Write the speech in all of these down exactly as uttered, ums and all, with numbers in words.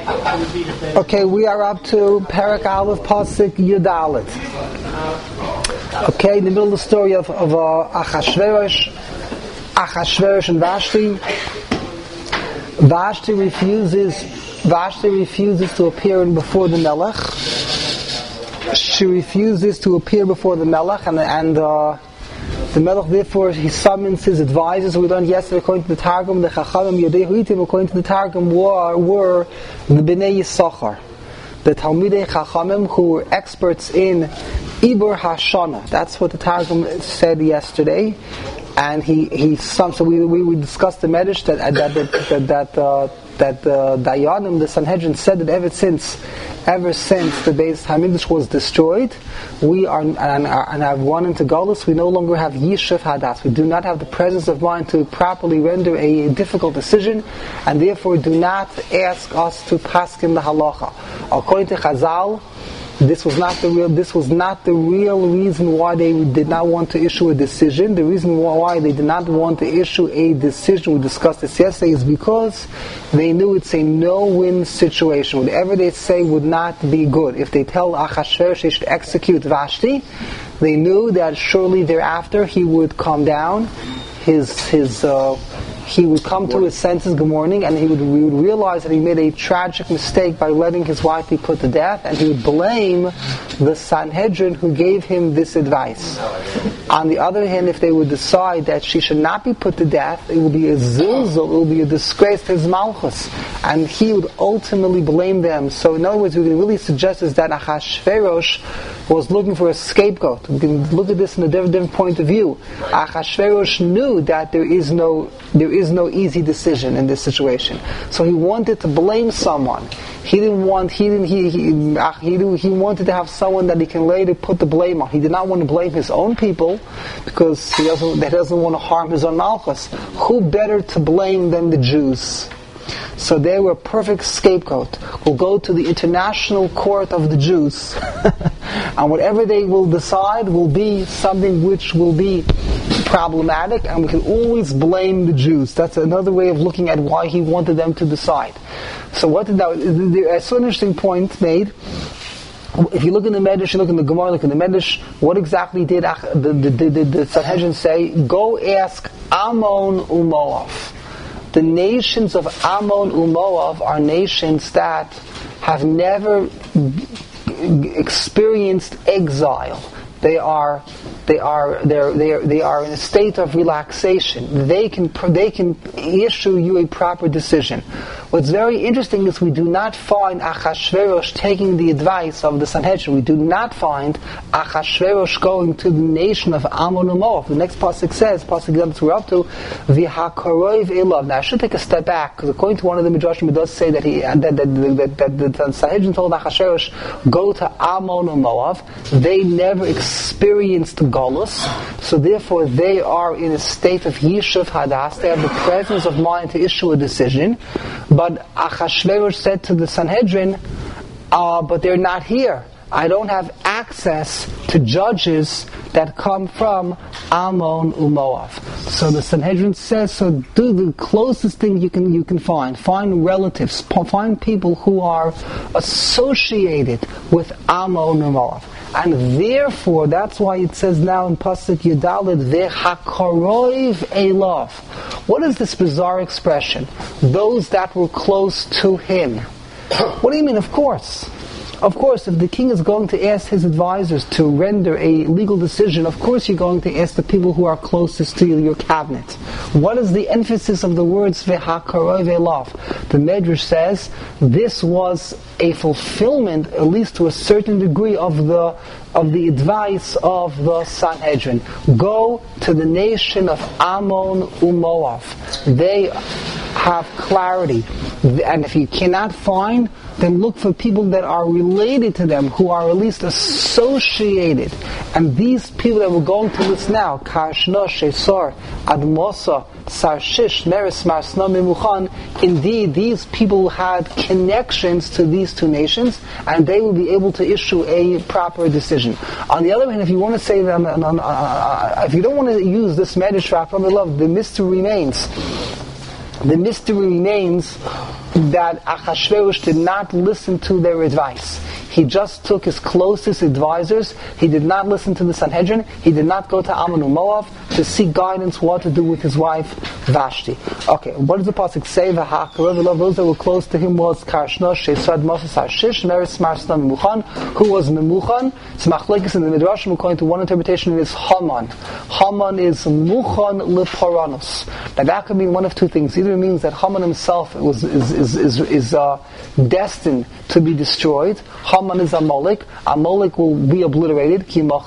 Okay, we are up to Perek Aleph Pasuk Yudalit. Okay, in the middle of the story of, of uh, Achashverosh, Achashverosh and Vashti. Vashti refuses. Vashti refuses to appear before the Melech. She refuses to appear before the Melech, and and uh, the Melech therefore he summons his advisors. We learned yesterday, according to the Targum, the Chachamim Yodei Huitim, according to the Targum, were, were the Bnei Yisachar, the Talmidei Chachamim, who were experts in Ibur Hashana. That's what the Targum said yesterday. And he he some so we we, we discussed the Medrash that that that that, that uh, that the Dayanim, the Sanhedrin, said that ever since, ever since the Beis Hamikdash was destroyed, we are and, and have gone into Galus. We no longer have Yishuv Hadas. We do not have the presence of mind to properly render a difficult decision, and therefore do not ask us to paskin the halacha. According to Chazal, This was not the real. This was not the real reason why they did not want to issue a decision. The reason why they did not want to issue a decision, we discussed this yesterday, is because they knew it's a no-win situation. Whatever they say would not be good. If they tell Achashverosh they should execute Vashti, they knew that surely thereafter he would calm down. His his. Uh, He would come to his senses, good morning, and he would, we would realize that he made a tragic mistake by letting his wife be put to death, and he would blame the Sanhedrin who gave him this advice. On the other hand, if they would decide that she should not be put to death, it would be a zilzal, it would be a disgrace to his malchus, and he would ultimately blame them. So in other words, we can really suggest is that Achashverosh was looking for a scapegoat. We can look at this in a different, different point of view. Achashverosh knew that there is no there is no easy decision in this situation, so he wanted to blame someone. He didn't want he didn't he he he, he wanted to have someone that he can later put the blame on. He did not want to blame his own people because he doesn't he doesn't want to harm his own malchus. Who better to blame than the Jews? So they were a perfect scapegoat. We'll go to the international court of the Jews, and whatever they will decide will be something which will be problematic, and we can always blame the Jews. That's another way of looking at why he wanted them to decide. So what did that? There's an interesting point made. If you look in the Medrash, you look in the Gemara, look in the Medrash, what exactly did the, the, the, the, the Sanhedrin say? Go ask Ammon u'Moav. The nations of Ammon and Moab are nations that have never experienced exile. They are, they are, they are, they are, they are in a state of relaxation. They can, they can issue you a proper decision. What's very interesting is we do not find Achashverosh taking the advice of the Sanhedrin. We do not find Achashverosh going to the nation of Ammon and Moab. The next pasuk says, pasuk that we're up to, v'hakarov elav. Now I should take a step back because according to one of the midrashim, it does say that he that that, that, that, that the Sanhedrin told Achashverosh go to Ammon and Moab. They never experienced Golus, so therefore they are in a state of Yishuv Hadas. They have the presence of mind to issue a decision. But Achashverosh said to the Sanhedrin, uh, but they're not here. I don't have access to judges that come from Ammon and Moab. So the Sanhedrin says, so do the closest thing you can you can find. Find relatives, find people who are associated with Ammon and Moab. And therefore, that's why it says now in Pasuk Yudalit, V'hakarov elav. What is this bizarre expression? Those that were close to him. What do you mean? Of course. Of course, if the king is going to ask his advisors to render a legal decision, of course you're going to ask the people who are closest to you, your cabinet. What is the emphasis of the words V'hakarov elav? The Medrash says this was a fulfillment, at least to a certain degree, of the of the advice of the Sanhedrin. Go to the nation of Ammon and Moab. They have clarity. And if you cannot find, then look for people that are related to them, who are at least associated. And these people that we're going to list now, Karshna, Shesar, Admosa, Sarshish, Meres, Marsna, Memuchan, indeed these people had connections to these two nations, and they will be able to issue a proper decision. On the other hand, if you want to say that, uh, uh, if you don't want to use this Medrash, the mystery remains. The mystery remains that Achashverosh did not listen to their advice. He just took his closest advisors. He did not listen to the Sanhedrin. He did not go to Ammon and Moab to seek guidance what to do with his wife Vashti. Okay, what does the pasuk say? Those that were close to him was Karshnosh, Shesad, Moses, Arshish, Meres, Marsna, Memuchan. Who was Memuchan? It's Machlekes in the Midrashim, according to one interpretation, it is Haman. Haman is Muchan Leporanos. Now that could mean one of two things. Either it means that Haman himself was is is is, is uh, destined to be destroyed. Haman is Amalek. Amalek will be obliterated.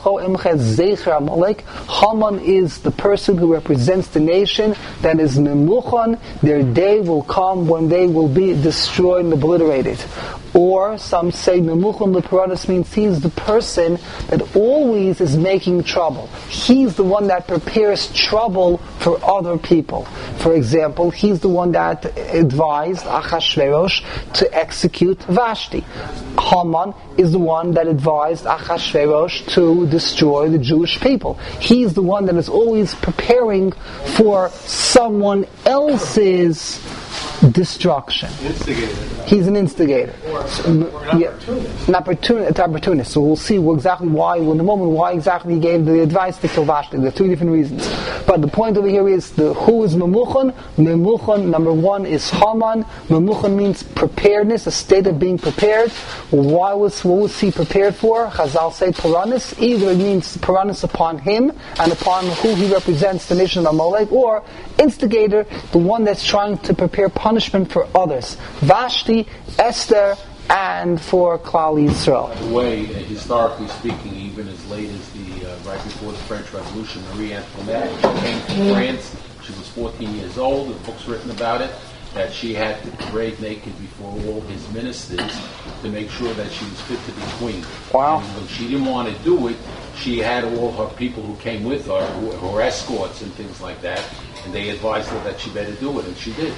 Haman is the person who represents the nation that is Memuchan. Their day will come when they will be destroyed and obliterated. Or some say Memuchan Leporanos means he's the person that always is making trouble. He's the one that prepares trouble for other people. For example, he's the one that advised Achashverosh to execute Vashti. Haman is the one that advised Achashverosh to destroy the Jewish people. He's the one that is always preparing for someone else's destruction. Instigator. He's an instigator. Or, so, or an yeah, opportunist. An opportunist. opportunist. So we'll see exactly why, in the moment, why exactly he gave the advice to kill Vashti. There are two different reasons. But the point over here is the who is Memuchan. Memuchan, number one, is Haman. Memuchan means preparedness, a state of being prepared. Why was what was he prepared for? Chazal say Paranis. Either it means Paranis upon him and upon who he represents, the nation of Amalek, or instigator, the one that's trying to prepare punishment for others. Vashti, Esther, and for Klal Yisrael. By the way, uh, historically speaking, even as late as the uh, right before the French Revolution, Marie Antoinette, she came to France. She was fourteen years old. There are books written about it. That she had to parade naked before all his ministers to make sure that she was fit to be queen. Wow! And when she didn't want to do it, she had all her people who came with her, who were escorts and things like that, and they advised her that she better do it, and she did.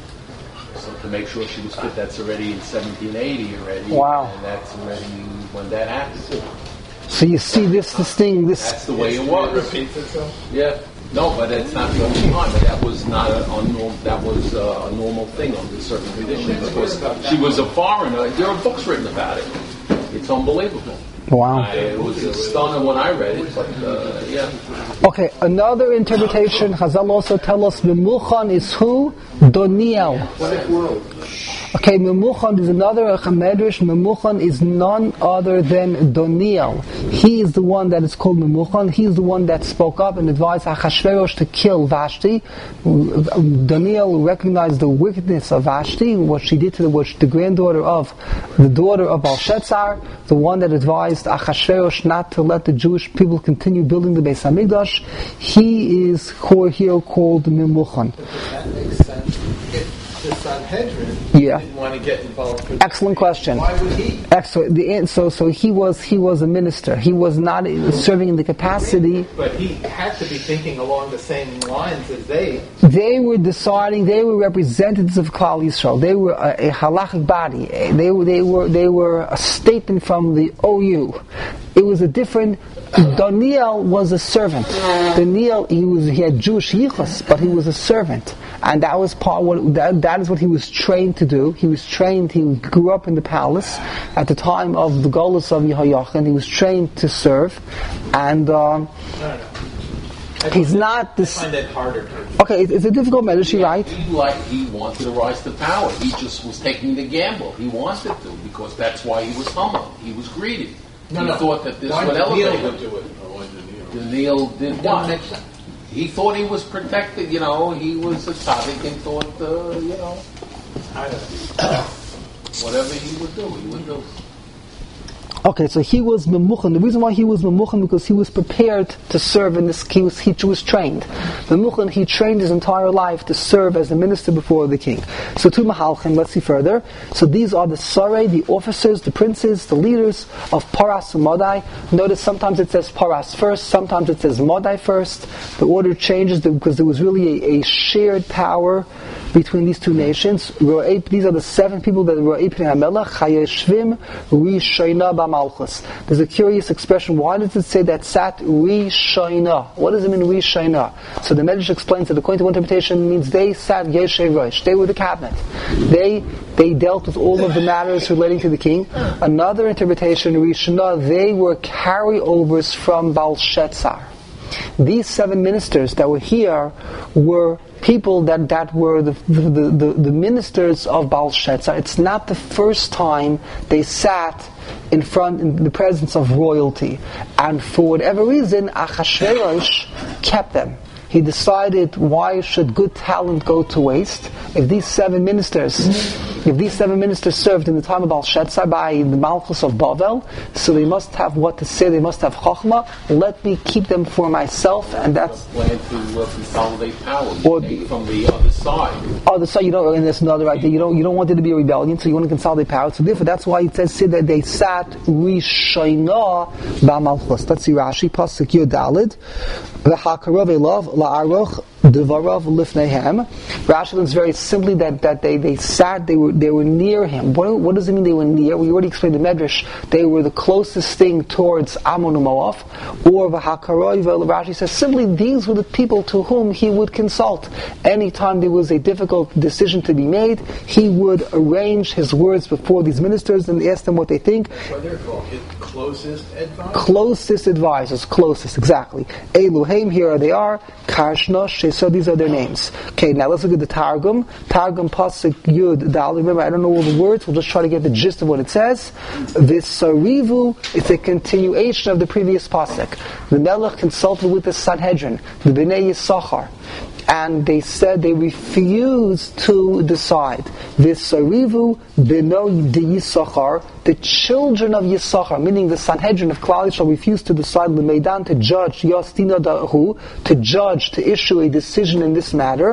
So to make sure she was fit, that's already in seventeen eighty already. Wow. And that's already when that happened. So you see this, this thing, this... That's the way it was. It repeats itself? Yeah. No, but that's not the only time. But that was not a, a norm, that was uh, a normal thing under certain conditions. Because she was a foreigner. There are books written about it. It's unbelievable. Wow. I, it was a stunner when I read it, but uh, yeah. Okay, another interpretation, Chazal also tell us Memuchan is who? Doniel. Okay, Memuchan is another Medrash. Memuchan is none other than Doniel. He is the one that is called Memuchan. He is the one that spoke up and advised Achashverosh to kill Vashti. Doniel recognized the wickedness of Vashti, what she did to the, which the granddaughter of the daughter of Belshazzar, the one that advised Achashverosh not to let the Jewish people continue building the Beis Hamikdash. He is here called Memuchan. That makes sense. If the Sanhedrin Yeah. didn't want to get involved with Excellent question. why would he? Excellent. The, so, so he was he was a minister. He was not serving in the capacity. But he had to be thinking along the same lines as they. They were deciding. They were representatives of Klal Yisrael. They were a, a halachic body. They were they were they were a statement from the O U. It was a different. Daniel was a servant. Daniel, he was he had Jewish yichus, but he was a servant, and that was part. What that, that is what he was trained to do. He was trained. He grew up in the palace at the time of the Golus of Yehoiachin. He was trained to serve, and um, No, no. I he's find not it, this. I find it harder to. Okay, it's, it's a difficult matter. She right? He like he wanted to rise to power. He just was taking the gamble. He wanted to because that's why he was humble. He was greedy. No, he no. thought that this Why would did elevate Neil him. do it? Daniel did Don't what? make sense. He thought he was protected. You know, he was a tzaddik and thought, uh, you know, I don't know. whatever he would do, he would do. Okay, so he was memuchan. The reason why he was memuchan because he was prepared to serve in this. He was he was trained. Memuchan, he trained his entire life to serve as a minister before the king. So to Mahalchin, let's see further. So these are the Sarei, the officers, the princes, the leaders of Paras and Modai. Notice sometimes it says Paras first, sometimes it says Modai first. The order changes because there was really a, a shared power between these two nations. These are the seven people that were Ipnei HaMelech, Chayeshvim, Rishayna B'Malchut. B'malchus. There's a curious expression. Why does it say that sat Rishayna? What does it mean Rishayna? So the Medrash explains that according to one interpretation, it means they sat Yeshev Rosh. They were the cabinet. They they dealt with all of the matters relating to the king. Another interpretation, Rishayna, they were carryovers from Belshazzar. These seven ministers that were here were people that, that were the, the, the, the ministers of Belshazzar. It's not the first time they sat in front, in the presence of royalty. And for whatever reason, Achashverosh kept them. He decided, why should good talent go to waste? If these seven ministers, if these seven ministers served in the time of Belshazzar by the Malchus of Bavel, so they must have what to say, they must have Chochmah, let me keep them for myself, and that's... plan to uh, consolidate power or, from the other side. Other side, you don't, and that's another idea, you don't, you don't want it to be a rebellion, so you want to consolidate power, so therefore that's why it says say that they sat Rishayna B'malchus. Let's see Rashi, Pasuk Yud Dalid, V'hakarav elav la'aruch devarav lifnehem. Rashi learns very simply that, that they, they sat, they were they were near him. What, what does it mean they were near? We already explained the Medrash. They were the closest thing towards Ammon and Moav. Or v'hakarav, Rashi says simply these were the people to whom he would consult. Anytime there was a difficult decision to be made, he would arrange his words before these ministers and ask them what they think. What they're called, his closest advisors? Closest advisors, closest, exactly. Elohim, here they are. Karshna, so these are their names. Okay, now let's look at the Targum. Targum Pasuk Yud Dal. Remember, I don't know all the words. We'll just try to get the gist of what it says. Visarivu, it's a continuation of the previous Pasuk. The Melech consulted with the Sanhedrin, the Bnei Yisachar, and they said they refused to decide. Visarivu b'no de Yisachar, the children of Yisachar, meaning the Sanhedrin of Klal Yisrael, refused to decide l'meidan, to judge Yastina dahu, to judge, to issue a decision in this matter.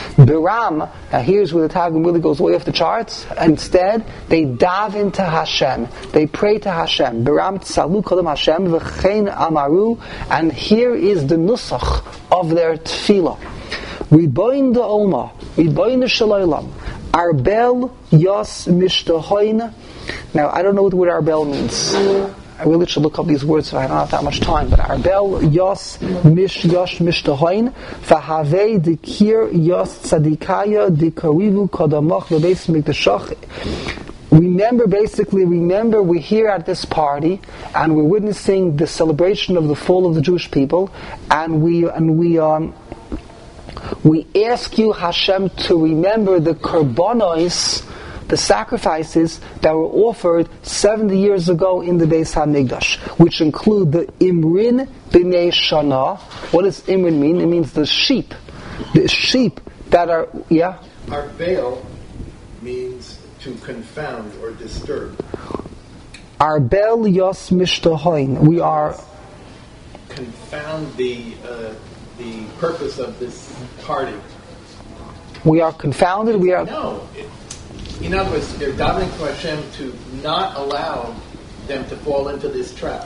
Biram, now here's where the Targum really goes way off the charts. Instead, they daven to Hashem, they pray to Hashem. Biram tsalu kodem Hashem v'chein amaru, and here is the nusach of their tefillah. Riboin the Olma, Riboin the Shalaylam, Arbel Yos Mishtahoin. Now, I don't know what the word Arbel means. I really should look up these words, so I don't have that much time. But Arbel Yos Mish Yosh Mishtahoin, Fahavei Dikir Yos Tzadikaya Dikarivu Kodamach Vebeis Mikdashach. Remember, basically, remember we're here at this party, and we're witnessing the celebration of the fall of the Jewish people, and we, and we, um, we ask you, Hashem, to remember the korbanos, the sacrifices that were offered seventy years ago in the Beis HaMikdash, which include the Imrin B'nei Shana. What does Imrin mean? It means the sheep. The sheep that are, yeah? Arbel means to confound or disturb. Arbel Yos Mishtahoin. We are... Confound the... Uh, the purpose of this party. We are confounded, we are... No. It, in other words, they're davening to Hashem to not allow them to fall into this trap.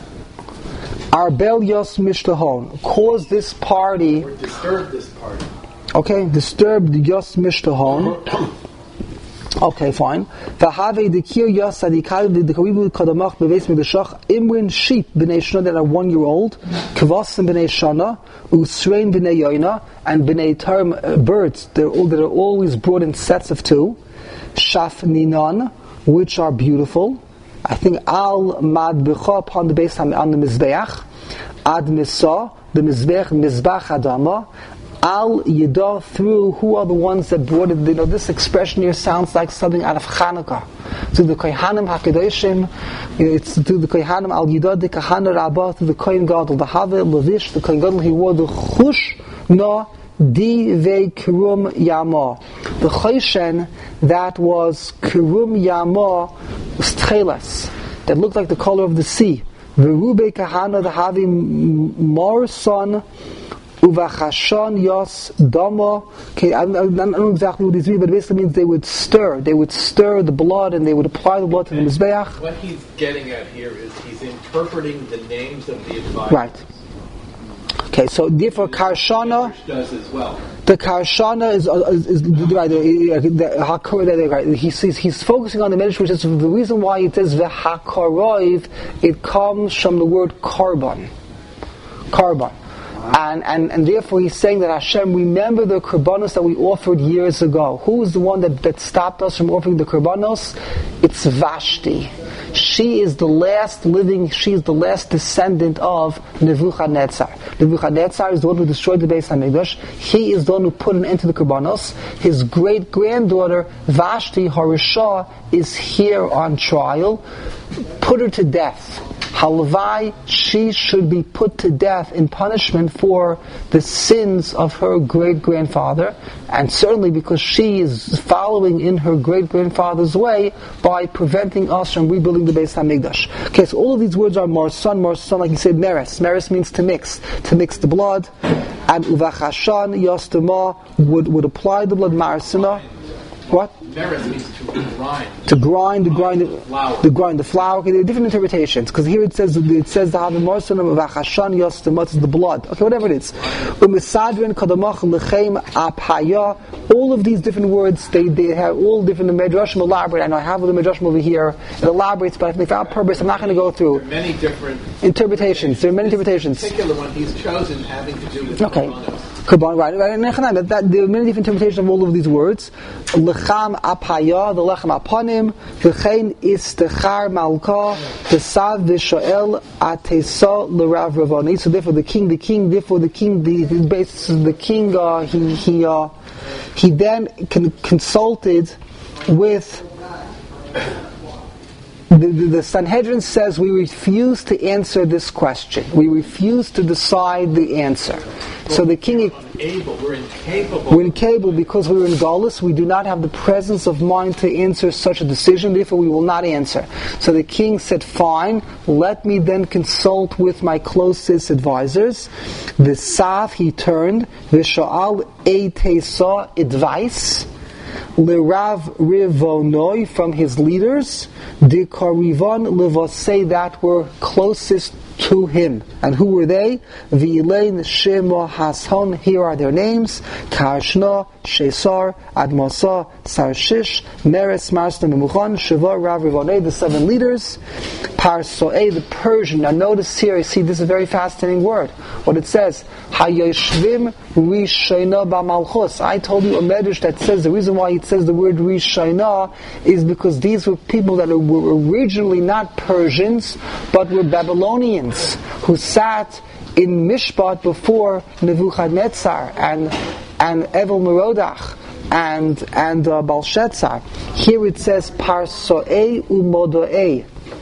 Arbel Yos Mishtahon. Cause this party... Or disturb this party. Okay, disturb the Yos Mishtahon. Okay, fine. V'havei dikir Yos Sadikayu Dikaribu Kodamach Beveis Mikdashach Imrin sheep b'nei Shana that are one year old, Kvasim b'nei Shana, Usrein b'nei Yoina, and b'nei Term uh, birds that are, all, that are always brought in sets of two, Shafninan, which are beautiful. I think Al Madbecha upon the base on the Mizbeach, Ad Misa, the Mizbeach, Mizbach Adama, Al Yedah, through who are the ones that brought it. You know, this expression here sounds like something out of Chanukah. To the Kohanim HaKadoshim, it's to the Kohanim Al Yedah, the Kahana Rabbah, to the Kohen Gadol, the Haveh Levish, the Kohen Gadol, he wore the Chush Na Divei Kirum Yama. The Choshen that was Kirum Yama was Tchelas, that looked like the color of the sea. Verube Kahana, the Havi Morson, Uvachashon Yos Dama. Okay, I, I, I don't know exactly what these mean, but it basically means they would stir. They would stir the blood and they would apply the blood to the Mizbeach. What he's getting at here is he's interpreting the names of the advisors. Right. Okay, so therefore Karshana does as well. The Karshana is, is, is right. The, he says he's focusing on the Medrash, which is the reason why it says v'hakaroiv. It comes from the word karban, karban, and and and therefore he's saying that Hashem, remember the korbanos that we offered years ago. Who is the one that, that stopped us from offering the korbanos? It's Vashti. She is the last living, she is the last descendant of Nebuchadnezzar. Nebuchadnezzar is the one who destroyed the Beis HaMikdash. He is the one who put an end to the Korbanos. His great-granddaughter, Vashti Harisha, is here on trial. Put her to death. Halavai, she should be put to death in punishment for the sins of her great-grandfather, and certainly because she is following in her great-grandfather's way by preventing us from rebuilding the Beis HaMikdash. Okay, so all of these words are marsan, marsan, like he said, meres. Meres means to mix, to mix the blood, and uvachashan, yastama, would, would apply the blood, marasina. What? Meres means to grind. To grind, to grind, the, flour. to grind the flour. Okay, there are different interpretations because here it says it says the havimorson of achashan yostemot is the blood. Okay, whatever it is. Umisadrin kadamach lechem apaya. All of these different words, they they have all different. The Midrashim elaborate. I know I have the Midrashim over here. It elaborates, but I think for our purpose, I'm not going to go through. There are many different interpretations. There are many interpretations. This particular one he's chosen having to do with okay. Korbanos. Korban, right, right, that, that, there are many different interpretations of all of these words. Lecham apaya, the lechem aponim, v'chein istechar malka, v'sav v'shoel atesa l'rav ravoni. So therefore the king, the king, therefore the king, the, the basis of the king, uh, he, he, uh, he then con- consulted with The, the, the Sanhedrin says we refuse to answer this question. We refuse to decide the answer. So the king, able, we're incapable. We're incapable because we're in Galus. We do not have the presence of mind to answer such a decision. Therefore, we will not answer. So the king said, "Fine. Let me then consult with my closest advisors." The Sav he turned. V'sha'al eitesa advice. L'rav Rivonoi from his leaders, Dikarivon Levasei that were closest to him. And who were they? V'ilein Shema Hason, here are their names, Karshna, Shesar, Admasa, Sarshish, Meres, Marston, Memuchan, Shiva, Rav Rivonei, the seven leaders, Parsoe, the Persian. Now notice here, you see this is a very fascinating word. What it says, Hayeshvim Rishayna B'malchus. I told you a medrash that says the reason why it says the word Rishayna is because these were people that were originally not Persians, but were Babylonians who sat in Mishpat before Nebuchadnezzar and and Evel Merodach and and uh, Belshazzar. Here it says Parsoe Umodoe.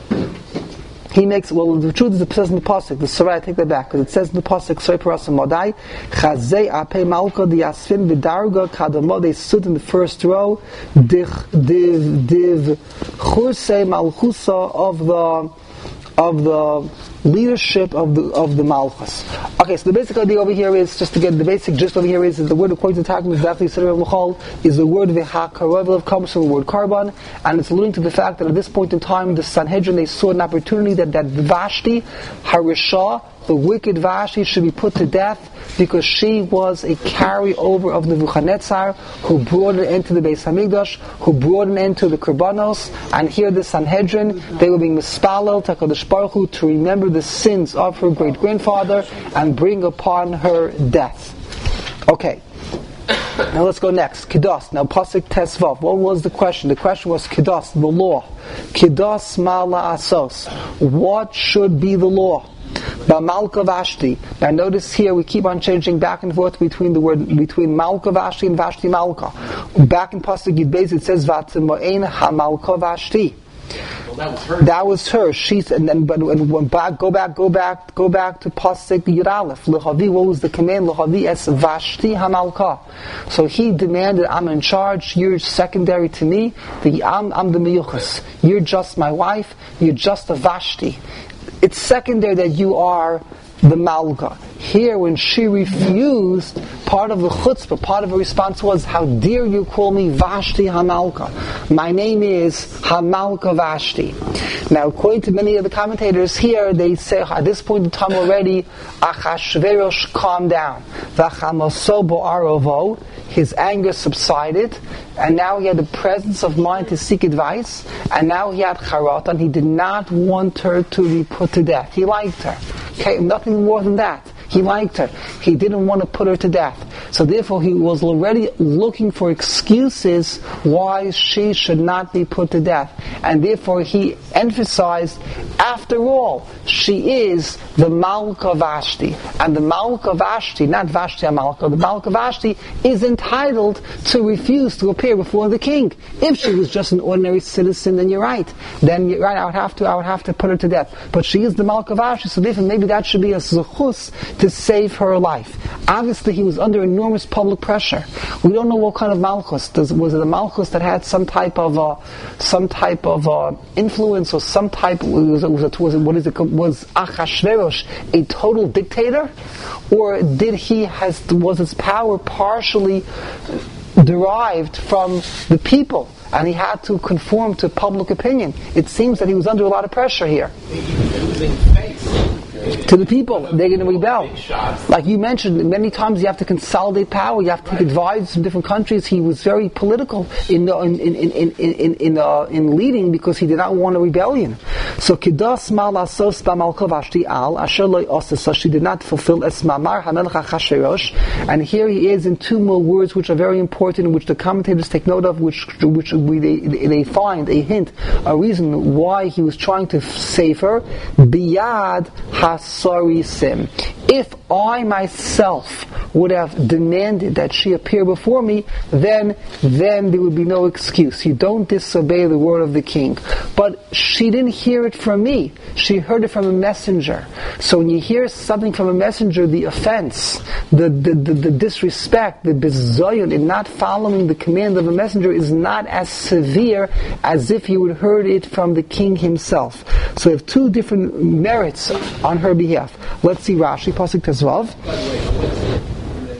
He makes, well, the truth is it says in the Pasuk, the Sarai, I take that back, because it says in the Pasuk, Soy Paras Modai, Chazei Ape Malka the Yasfin Vidarga Kadamo, they stood in the first row, Div, Div, Div, Churse Malchusa of the, of the leadership of the of the Malchus. Okay, so the basic idea over here is, just to get the basic gist over here is, is the word according to Targum is definitely Siddur L'chol, is the word V'hakarovel, comes from the word karban, and it's alluding to the fact that at this point in time, the Sanhedrin, they saw an opportunity that, that Vashti, Harisha, the wicked Vashti, should be put to death because she was a carryover of Nebuchadnezzar who brought an end to the Beis HaMikdash, who brought an end to the Korbanos, and here the Sanhedrin, they were being mispalel to HaKadosh Baruch Hu to remember the sins of her great-grandfather and bring upon her death. Okay. Now let's go next. Kedos. Now Pasuk Tesvav. What was the question? The question was Kedos, the law. Kedos Mala Asos. What should be the law? Malka Vashti. Now notice here we keep on changing back and forth between the word between Malka Vashti and Vashti Malka. Back in Pasuk Yud Beis it says Vatzemo'ein HaMalka Vashti. Well, that was her. That was her. She's and then but and went back, go back, go back, go back to Pasuk Yud Aleph. Lehavi, what was the command? Lehavi es Vashti Hamalka. So he demanded, I'm in charge. You're secondary to me. The I'm I'm the miyuchas. You're just my wife. You're just a Vashti. It's secondary that you are the Malka. Here, when she refused, part of the chutzpah, part of her response was, how dare you call me Vashti Hamalka? My name is Hamalka Vashti. Now, according to many of the commentators here, they say at this point in time already, Achashverosh calmed down. V'chamaso bo'arovo, his anger subsided, and now he had the presence of mind to seek advice, and now he had charata, and he did not want her to be put to death. He liked her. Okay, nothing more than that. He liked her. He didn't want to put her to death. So therefore he was already looking for excuses why she should not be put to death. And therefore he emphasized, after all, she is the Malka Vashti. And the Malka Vashti, not Vashti Malka, the Malka Vashti is entitled to refuse to appear before the king. If she was just an ordinary citizen, then you're right. Then you're right, I would have to, I would have to put her to death. But she is the Malka Vashti, so therefore maybe that should be a zuchus to save her life. Obviously he was under enormous public pressure. We don't know what kind of malchus. Does, was it a malchus that had some type of uh, some type of uh, influence, or some type? Was it, was it, was it what is it? Was Achashverosh a total dictator, or did he has was his power partially derived from the people, and he had to conform to public opinion? It seems that he was under a lot of pressure here. To the people, they're going to rebel. Like you mentioned, many times you have to consolidate power. You have to take advice from different countries. He was very political in in in in in in, uh, in leading, because he did not want a rebellion. So kidas malasos b'malka Vashti al asher lo osasa. She did not fulfill esmamar hamelech Achashverosh. And here he is in two more words which are very important, which the commentators take note of, which which we, they they find a hint, a reason why he was trying to save her. Biyad Hasarisim. If I myself would have demanded that she appear before me, then then there would be no excuse. You don't disobey the word of the king. But she didn't hear it from me. She heard it from a messenger. So when you hear something from a messenger, the offense, the the, the, the disrespect, the bizayon in not following the command of a messenger is not as severe as if you had heard it from the king himself. So we have two different merits on her behalf. Let's see Rashi, Pasuk Tezvav. By the way, a,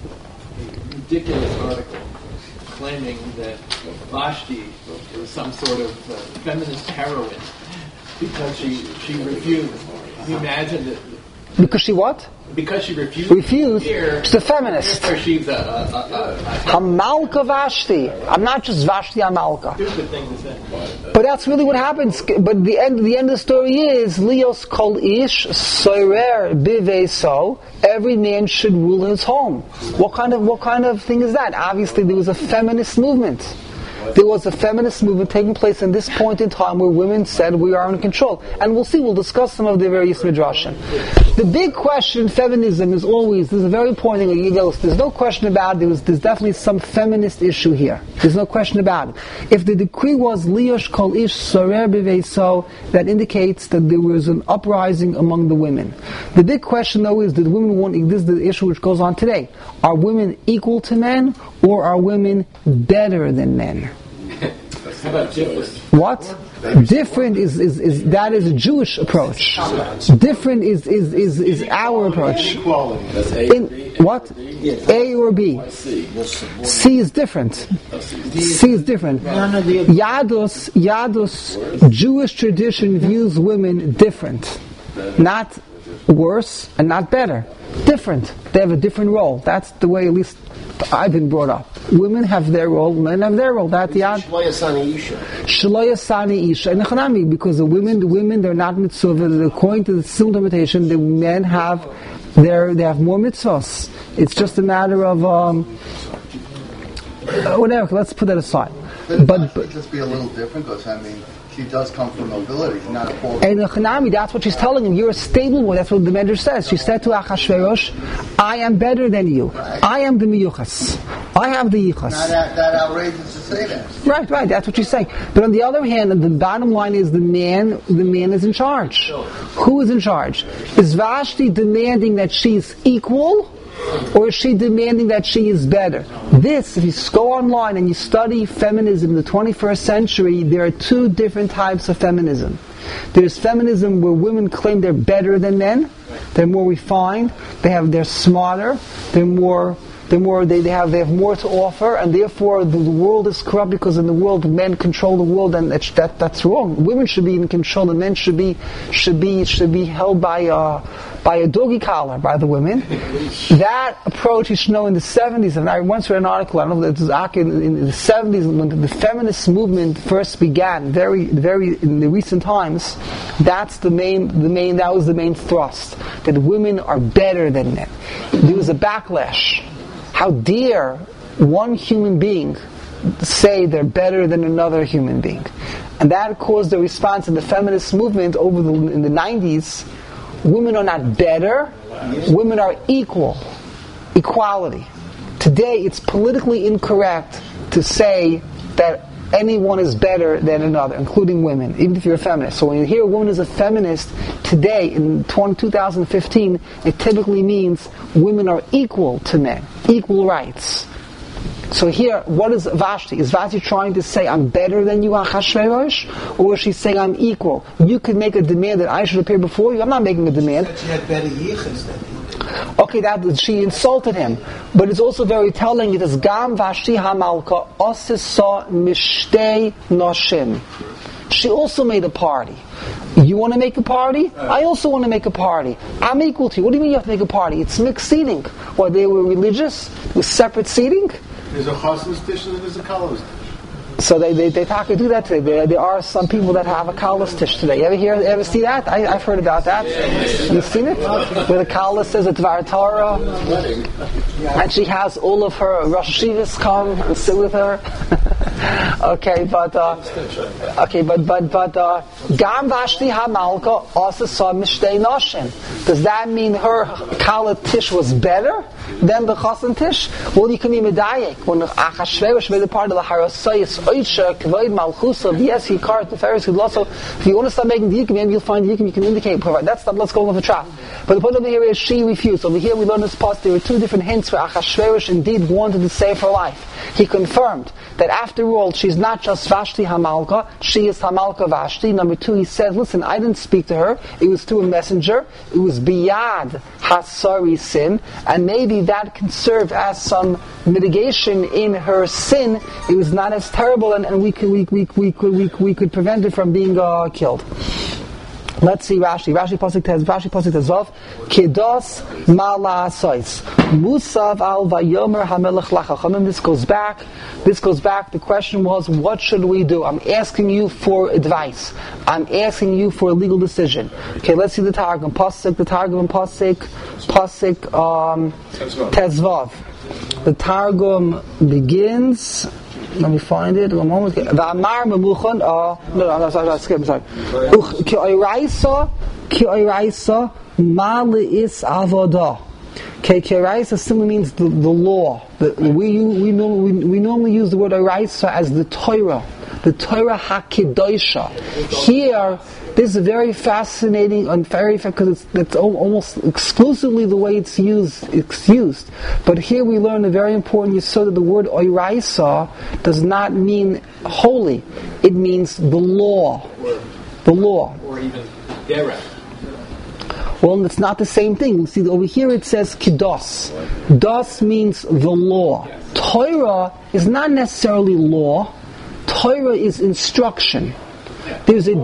a ridiculous article claiming that Vashti was some sort of uh, feminist heroine because she she refused. Can you imagine that? Because she what? Because she refused. Refused. Here, she's a feminist. She's a, a, a, a Hamalka Vashti. I'm not just Vashti Hamalka. Stupid thing to say. But that's really what happens. But the end, the end of the story is Lios Kol Ish Soirer Biveso. Every man should rule his home. What kind of what kind of thing is that? Obviously, there was a feminist movement. There was a feminist movement taking place in this point in time where women said we are in control. And we'll see, we'll discuss some of the various midrashim. The big question in feminism is always, this is a very important thing, there's no question about it, there was, there's definitely some feminist issue here. There's no question about it. If the decree was Liosh Kol Ish Sorer B'Veiso, that indicates that there was an uprising among the women. The big question though is, did women want, this is the issue which goes on today, are women equal to men, or are women better than men? How about different? What? Different is, is, is that is a Jewish approach. Different is is, is, is our approach. In, what? A or B? C is different. C is different. Yadus, Yadus, Jewish tradition views women different. Not worse and not better. Different. They have a different role. That's the way at least I've been brought up. Women have their role, men have their role. That's the ad. Shloya Sani Isha. And Nechanami, because the women, the women, they're not mitzvah. According to the Sil interpretation, the men have their, they have more mitzvahs. It's just a matter of um, uh, whatever. Let's put that aside. But, but, but just be a little different, because I mean, she does come from nobility, not a poor. And Nechanami, that's what she's telling him. You're a stable boy. That's what the Medrash says. She said to Achashverosh, I am better than you. Right. I am the miyuchas. I have the yichas. Not that, that outrageous to say that. Right, right. That's what she's saying. But on the other hand, the bottom line is the man. The man is in charge. Who is in charge? Is Vashti demanding that she's equal, or is she demanding that she is better? This, if you go online and you study feminism in the twenty-first century, there are two different types of feminism. There's feminism where women claim they're better than men, they're more refined, they have, they're smarter, they're more they're more, they, they have they have more to offer, and therefore the, the world is corrupt because in the world men control the world, and that, that that's wrong. Women should be in control, and men should be should be should be held by a by a doggy collar by the women. That approach you should know in the seventies, and I once read an article, I don't know if it was in, in the seventies when the feminist movement first began, very very in the recent times. That's the main the main that was the main thrust, that women are better than men. There was a backlash. How dare one human being say they're better than another human being? And that caused a response in the feminist movement over the, in the nineties. Women are not better, women are equal. Equality. Today it's politically incorrect to say that anyone is better than another, including women, even if you're a feminist. So when you hear a woman is a feminist, today, in twenty fifteen, it typically means women are equal to men, equal rights. So here, what is Vashti? Is Vashti trying to say, I'm better than you, Achashverosh? Or is she saying, I'm equal? You could make a demand that I should appear before you. I'm not making a demand. She had better yichus than he did. Okay, that she insulted him. But it's also very telling. It is Gam Vashti HaMalka Osisa Mishtei Noshim. She also made a party. You want to make a party? I also want to make a party. I'm equal to you. What do you mean you have to make a party? It's mixed seating. Well, they were religious with separate seating? There's a chasnas tish and there's a kalos tish. So they they they talk to do that today. There, there are some people that have a kalos tish today. You ever hear, ever see that? I, I've heard about that. You've seen it? Where the kalos says a Dvar Torah, and she has all of her Rosh Hashivas come and sit with her. Okay, but uh, okay, but but but uh, Gam Vashti HaMalka also saw Mishtei Noshim. Does that mean her kala tish was better than the Chassan tish? Well, you can be medayek. When Achashverosh made a part of the Harasayis Oisha Kavod Malchusa, yes, he carved the Pharaoh's also. If you want to start making the yikim, maybe you'll find the yikim you can indicate. That's not. Let's go off the trap. But the point over here is she refused. Over here we learn this past. There were two different hints where Achashverosh indeed wanted to save her life. He confirmed that after all, she's not just Vashti HaMalka, she is HaMalka Vashti. Number two, he says, listen, I didn't speak to her, it was through a messenger, it was biyad hasari sin, and maybe that can serve as some mitigation in her sin. It was not as terrible, and, and we could we, we, we, could, we, we could prevent it from being uh, killed. Let's see Rashi. Rashi pasuk tez. Rashi pasuk tezvav. Kedos mala asois. Musav al vayomer hamelech lachachamim. This goes back. This goes back. The question was, what should we do? I'm asking you for advice. I'm asking you for a legal decision. Okay, let's see the Targum. Pasuk. The Targum pasuk. Pasuk um, tezvav. The Targum begins. Let me find it. One moment. V'amar memuchon. Oh, no, no, no, sorry, sorry, skip, sorry. Ki oiraisa, ki oiraisa, ma le'is avodah. Okay, ki oiraisa simply means the, the law. The, we, we, normally, we, we normally use the word oiraisa as the Torah. The Torah HaKedoshah. Here, this is very fascinating and very because it's, it's almost exclusively the way it's used. It's used, but here we learn a very important yesod that the word oiraisa does not mean holy; it means the law, the law, or even derech. Well, it's not the same thing. See, over here it says kiddos. Das means the law. Torah is not necessarily law. Torah is instruction. There's a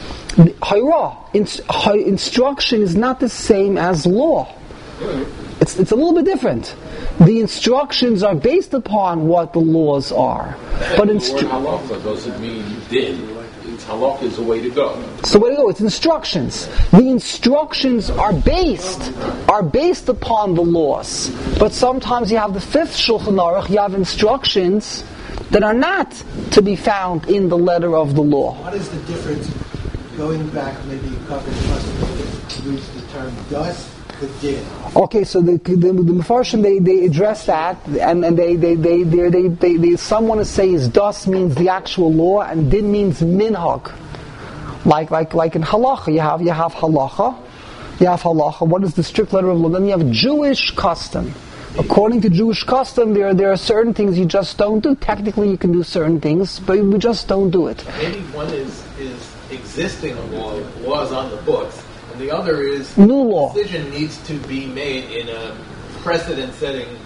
Hayra, instruction is not the same as law. It's it's a little bit different. The instructions are based upon what the laws are. But instru- the word halacha doesn't mean din. It's halacha is the way to go. So way to go. It's instructions. The instructions are based are based upon the laws. But sometimes you have the fifth Shulchan Aruch. You have instructions that are not to be found in the letter of the law. What is the difference? Going back, maybe you covered to use the term "does" the din. Okay, so the the, the Mefarshim they, they address that, and, and they they they they they, they, they some want to say is das means the actual law, and din means minhag. Like like like in halacha, you have you have halacha, you have halacha. What is the strict letter of law? Then you have Jewish custom. According to Jewish custom, there there are certain things you just don't do. Technically, you can do certain things, but we just don't do it. Maybe one is is existing law, laws on the books, and the other is new law. Decision needs to be made in a precedent-setting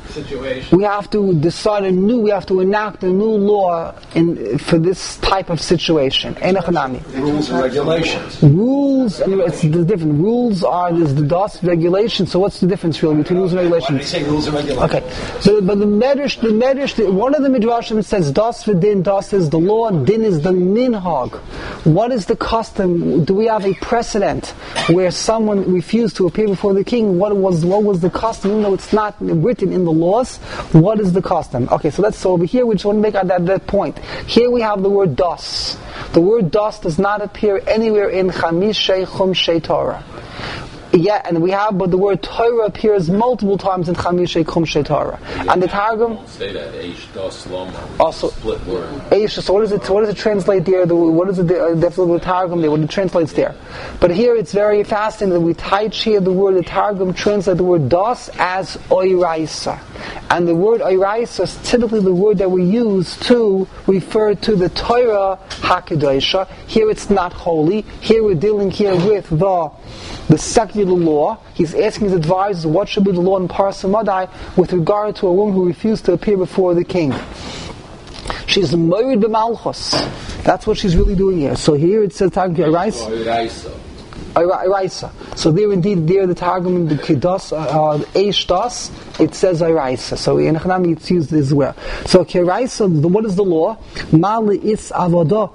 situation. We have to decide a new, we have to enact a new law in for this type of situation. Rules and regulations. Rules, and it's the different rules are there's the das regulation. So what's the difference really between rules and regulations? Why do they say rules and regulations? Okay, but, but the medrash, the medrash, the, one of the midrashim says das v'din, das is the law, din is the minhag. What is the custom? Do we have a precedent where someone refused to appear before the king? What was what was the custom? Even though it's not written in the laws, what is the custom? Okay, so that's so over here. We just want to make that, that point. Here we have the word das. The word das does not appear anywhere in Chamishei Chumshei Torah. Yeah, and we have, but the word Torah appears multiple times in Chamishei Chumshei Torah. And the Targum Don't say that. Eish das lama. also Split word. Eish. So what does it? So what does it translate there? The, what is it? Uh, definitely the Targum there. What it translates there. But here it's very fascinating that we touch here the word. The Targum translate the word das as oiraisa, and the word oiraisa is typically the word that we use to refer to the Torah Hakadosha. Here it's not holy. Here we're dealing here with the the secular law. He's asking his advisors what should be the law in Parsa Madai with regard to a woman who refused to appear before the king. She's married b'malchus. That's what she's really doing here. So here it says Targum Oiraisa. Oiraisa. So there indeed, there the Targum in the Kedos, uh, Eish Das, it says Oiraisa. So in Hanami it's used as well. So Oiraisa, what is the law? Mali is avodah.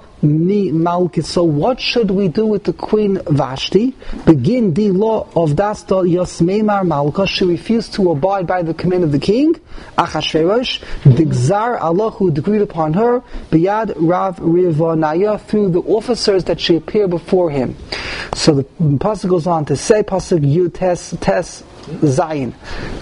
So what should we do with the Queen Vashti? Begin the law of Dasta Yosmeimar Malka. She refused to abide by the command of the king, Achashverosh, Digzar Allah, who decreed upon her, Biyad Rav Rivanaya, through the officers that she appeared before him. So the pasuk goes on to say, pasuk Yud Tes Tes Zayin,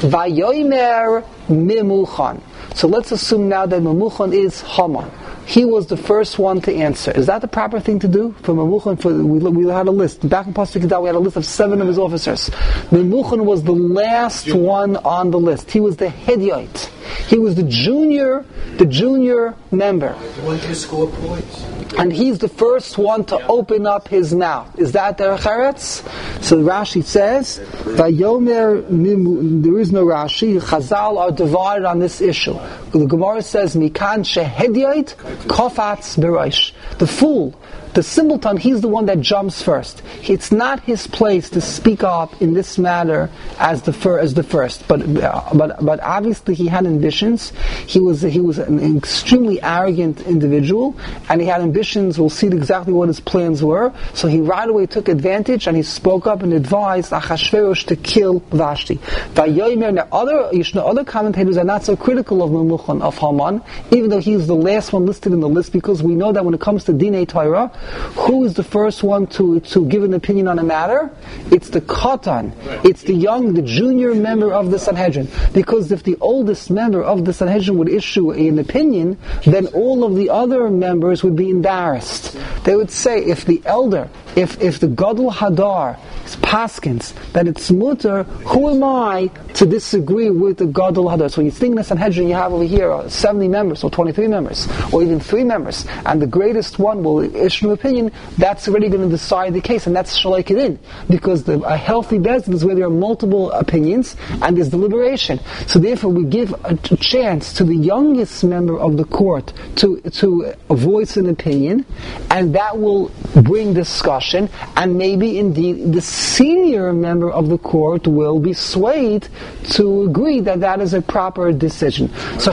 Vayomer Mimuchan. So let's assume now that Mimuchan is Haman. He was the first one to answer. Is that the proper thing to do? For Memuchan, for, we, we had a list. Back in Pasuk Kedah, we had a list of seven of his officers. Memuchan was the last one on the list. He was the Hidyite. He was the junior, the junior member. The one to score points. And he's the first one to open up his mouth. Is that the Cheretz? So Rashi says, Vayomer Mimu, there is no Rashi. Chazal are divided on this issue. The Gemara says, Mikan Shehedyait Kofatz Bereish. The fool, the simpleton, he's the one that jumps first. It's not his place to speak up in this matter as the fir- as the first. But uh, but but obviously he had ambitions. He was he was an extremely arrogant individual, and he had ambitions. We'll see exactly what his plans were. So he right away took advantage, and he spoke up and advised Achashverosh to kill Vashti. Vayomer. Now other you know, other commentators are not so critical of Memuchan, of Haman, even though he's the last one listed in the list, because we know that when it comes to Dinei Torah, who is the first one to, to give an opinion on a matter? It's the Katan. It's the young, the junior member of the Sanhedrin. Because if the oldest member of the Sanhedrin would issue an opinion, then all of the other members would be embarrassed. They would say, if the elder, if if the Gadol Hadar is paskins, that it's mutter, who am I to disagree with the Gadol Hadar? So you think in the Sanhedrin you have over here seventy members, or twenty-three members, or even three members, and the greatest one will issue an opinion, that's already going to decide the case, and that's Shalai in, because the, a healthy bezdin is where there are multiple opinions, and there's deliberation. So therefore we give a, a chance to the youngest member of the court to, to voice an opinion, and that will bring discussion, and maybe indeed the senior member of the court will be swayed to agree that that is a proper decision. So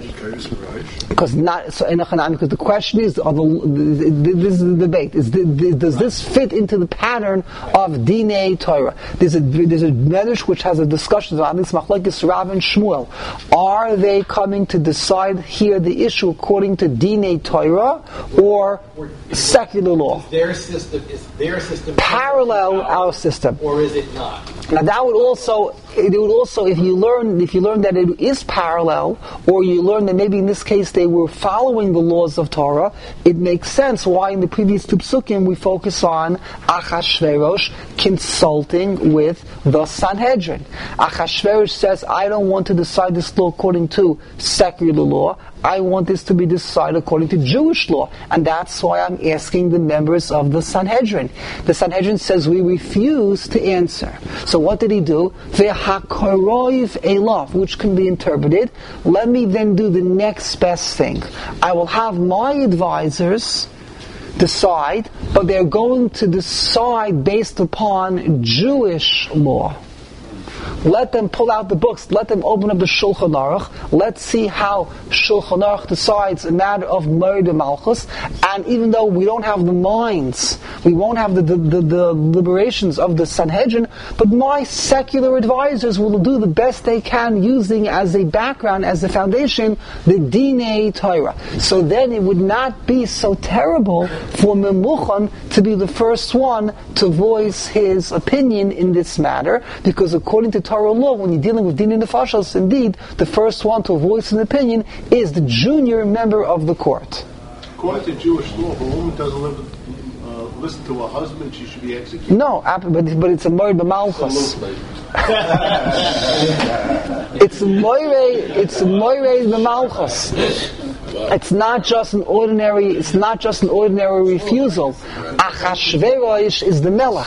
because not so in a because the question is, are the, this is the debate: is the, the, does this fit into the pattern of Dinei Torah? There's a there's a medrash which has a discussion on this machlokes Rav and Shmuel. Are they coming to decide here the issue according to Dinei Torah or secular law? Is their system is their system parallel our system, or is it not? Now that would also it would also if you learn if you learn that it is parallel, or you learn that maybe in this case they were following the laws of Torah, it makes sense why in the previous two psukim we focus on Achashverosh consulting with the Sanhedrin. Achashverosh says, I don't want to decide this law according to secular law. I want this to be decided according to Jewish law, and that's why I'm asking the members of the Sanhedrin. The Sanhedrin says we refuse to answer. So what did he do? Ve'hakoroiv elav, which can be interpreted, let me then do the next best thing. I will have my advisors decide, but they're going to decide based upon Jewish law. Let them pull out the books. Let them open up the Shulchan Aruch. Let's see how Shulchan Aruch decides a matter of Murder Malchus. And even though we don't have the minds, we won't have the, the, the, the liberations of the Sanhedrin, but my secular advisors will do the best they can using as a background, as a foundation, the Dinei Torah. So then it would not be so terrible for Memuchan to be the first one to voice his opinion in this matter, because according to Torah law, when you're dealing with Dinei Nefashos, indeed, the first one to voice an opinion is the junior member of the court. According to Jewish law, if a woman doesn't live, uh, listen to her husband, she should be executed. No, but, but it's a Moed B'Malchus. It's a Moed, it's a Moed B'Malchus. It's not just an ordinary. It's not just an ordinary refusal. Achashverosh is the Melech.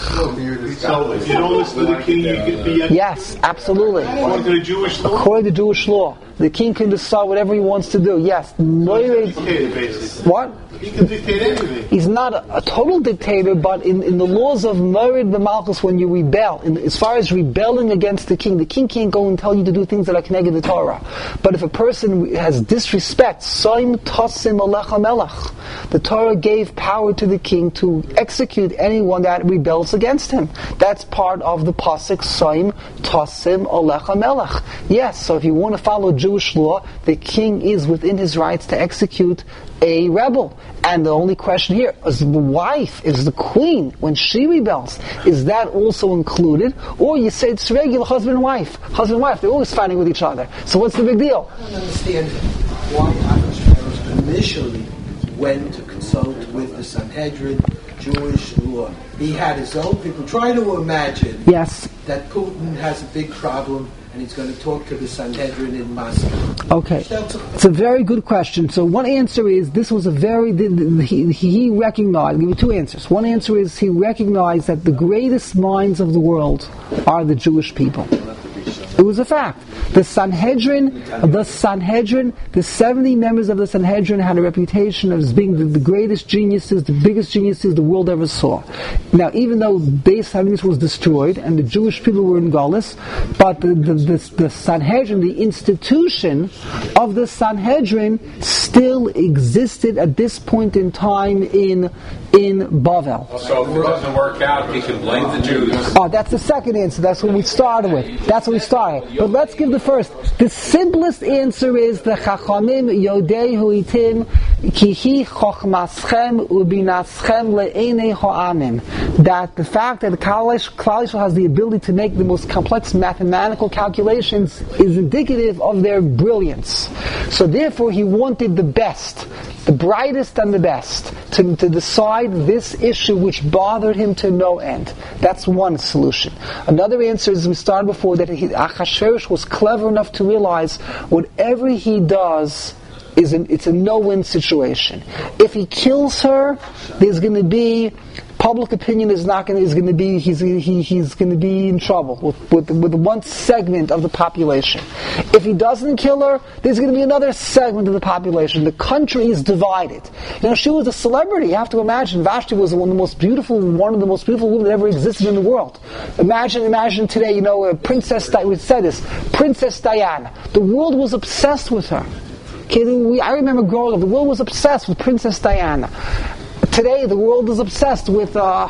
So if you don't listen to the king, you can be executed. Yes, absolutely. According to the Jewish law. According to Jewish law, the king can decide whatever he wants to do. Yes, Moed. Dictator, basically. What? He can dictate anything. He's not a, a total dictator, but in, in the laws of Moed B'Malchus, when you rebel, in, as far as rebelling against the king, the king can't go and tell you to do things that are connected to the Torah. But if a person has disrespect, Soim Tosim Alecha Melech, the Torah gave power to the king to execute anyone that rebels against him. That's part of the pasuk Soim Tosim Alecha Melech. Yes, so if you want to follow Jewish law, the king is within his rights to execute a rebel. And the only question here is the wife, is the queen, when she rebels, is that also included? Or you say it's regular husband and wife. Husband and wife, they're always fighting with each other. So what's the big deal? I don't understand why Achashverosh initially went to consult with the Sanhedrin, Jewish law. He had his own people. Try to imagine Yes. that Putin has a big problem and he's going to talk to the Sanhedrin in Moscow. Okay, it's a very good question. So one answer is this was a very he, he recognized. I'll give you two answers. One answer is he recognized that the greatest minds of the world are the Jewish people. It was a fact. The Sanhedrin, the Sanhedrin, the seventy members of the Sanhedrin had a reputation of being the, the greatest geniuses, the biggest geniuses the world ever saw. Now, even though Beis Hamikdash was destroyed and the Jewish people were in Galus, but the, the, the, the Sanhedrin, the institution of the Sanhedrin, still existed at this point in time in in Bavel. So if it doesn't work out, he can blame the Jews. Oh, that's the second answer. That's what we started with. That's what we started. But let's give the first. The simplest answer is the Chachamim Yodehu Itim Kihi Chochmaschem Ubinaschem Le'enei Ha'amim. That the fact that the Klal Yisrael has the ability to make the most complex mathematical calculations is indicative of their brilliance. So therefore, he wanted the best, the brightest and the best, to, to decide this issue which bothered him to no end. That's one solution. Another answer is, we started before, that he, Achashverosh was clever enough to realize whatever he does is an, it's a no-win situation. If he kills her, there's going to be public opinion is not going to is going to be he's he, he's going to be in trouble with, with with one segment of the population. If he doesn't kill her, there's going to be another segment of the population. The country is divided. You know, she was a celebrity. You have to imagine. Vashti was one of the most beautiful, one of the most beautiful women that ever existed in the world. Imagine, imagine today. You know, uh, Princess. We said this. Princess Diana. The world was obsessed with her. Okay, we, I remember growing up. The world was obsessed with Princess Diana. Today, the world is obsessed with uh,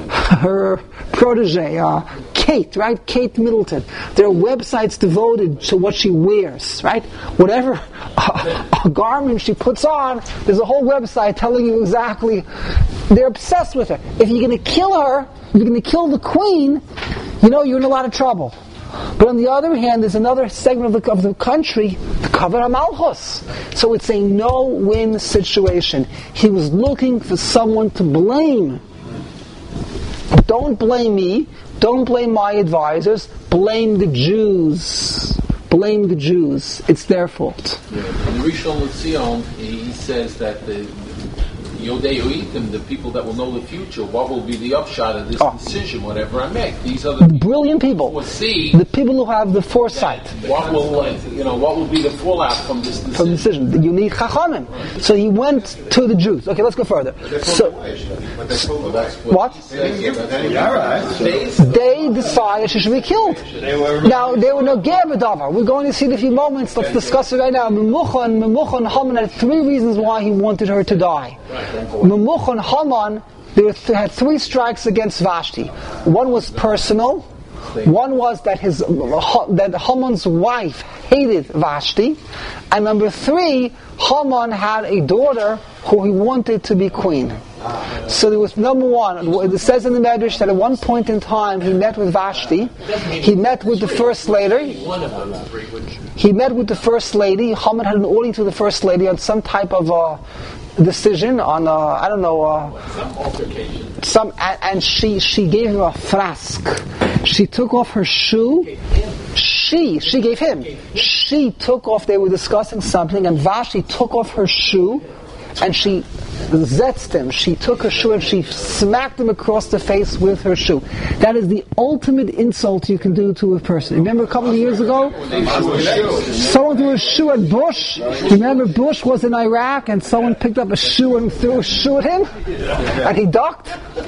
her protege, uh, Kate, right? Kate Middleton. There are websites devoted to what she wears, right? Whatever uh, a garment she puts on, there's a whole website telling you exactly. They're obsessed with her. If you're going to kill her, you're going to kill the queen, you know, you're in a lot of trouble. But on the other hand, there's another segment of the, of the country, the Kavod HaMalchus. So it's a no-win situation. He was looking for someone to blame. Don't blame me. Don't blame my advisors. Blame the Jews. Blame the Jews. It's their fault. Yeah. In Rishon LeZion, he says that the Yodei Uitim, the people that will know the future, what will be the upshot of this Oh. decision, whatever I make. These are the people Brilliant people. who will see The people who have the foresight what will, uh, you know, what will be the fallout from this decision. from the decision. You need chachamim. So he went to the Jews. Okay, let's go further. So, Well, that's what? They decided she should be killed. Now, they were no Gerbadavar. We're going to see in a few moments. Let's discuss it right now. Memuchan, Memuchan Haman had three reasons why he wanted her to die. Memuchan Haman, they were th- had three strikes against Vashti. One was personal. One was that his that Haman's wife hated Vashti, and number three, Haman had a daughter who he wanted to be queen. So there was number one. It says in the Medrash that at one point in time he met with Vashti. He met with the first lady. He met with the first lady. Haman had an audience with the first lady on some type of uh, decision on uh, I don't know uh, Some altercation. some and, and she she gave him a flask. She took off her shoe. She she gave him. She took off. They were discussing something, and Vashti took off her shoe, and she zetzed him. She took her shoe and she smacked him across the face with her shoe. That is the ultimate insult you can do to a person. Remember a couple of years ago? Someone threw a shoe at Bush. Remember Bush was in Iraq and someone picked up a shoe and threw a shoe at him? And he ducked?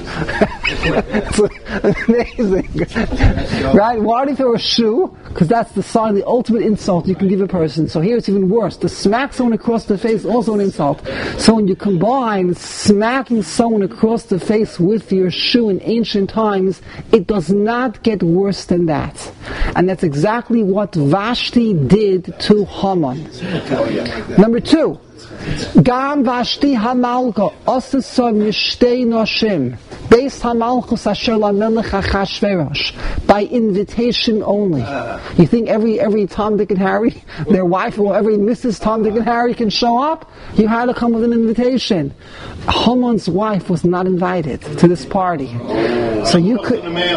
It's amazing. Right? Why did he throw a shoe? Because that's the sign, the ultimate insult you can give a person. So here it's even worse. To smack someone across the face is also an insult. So when you combine smacking someone across the face with your shoe in ancient times, it does not get worse than that. And that's exactly what Vashti did to Haman. Number two, Gam Vashti Hamalka Osasa Mishtei Noshim Beis Hamalchus Asher LaMelech Achashverosh, by invitation only. You think every every Tom, Dick and Harry, their wife, or every Missus Tom, Dick and Harry can show up? You had to come with an invitation. Haman's wife was not invited to this party. So you could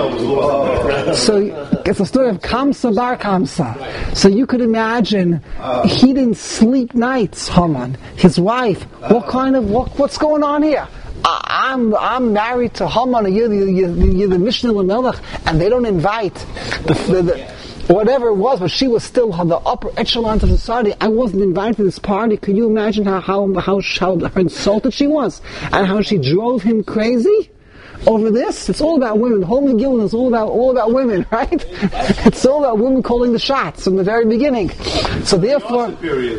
So it's a story of Kamsa Bar Kamsa. So you could imagine he didn't sleep nights, Haman. His wife, what kind of what, what's going on here? I, I'm I'm married to Haman. You're the, you're, you're the Mishnah L'Melech, and they don't invite the, the, the whatever it was, but she was still on the upper echelons of society. I wasn't invited to this party. Can you imagine how how how, how insulted she was, and how she drove him crazy over this? It's all about women. The whole Megillah is all about all about women, right? It's all about women calling the shots from the very beginning. So therefore,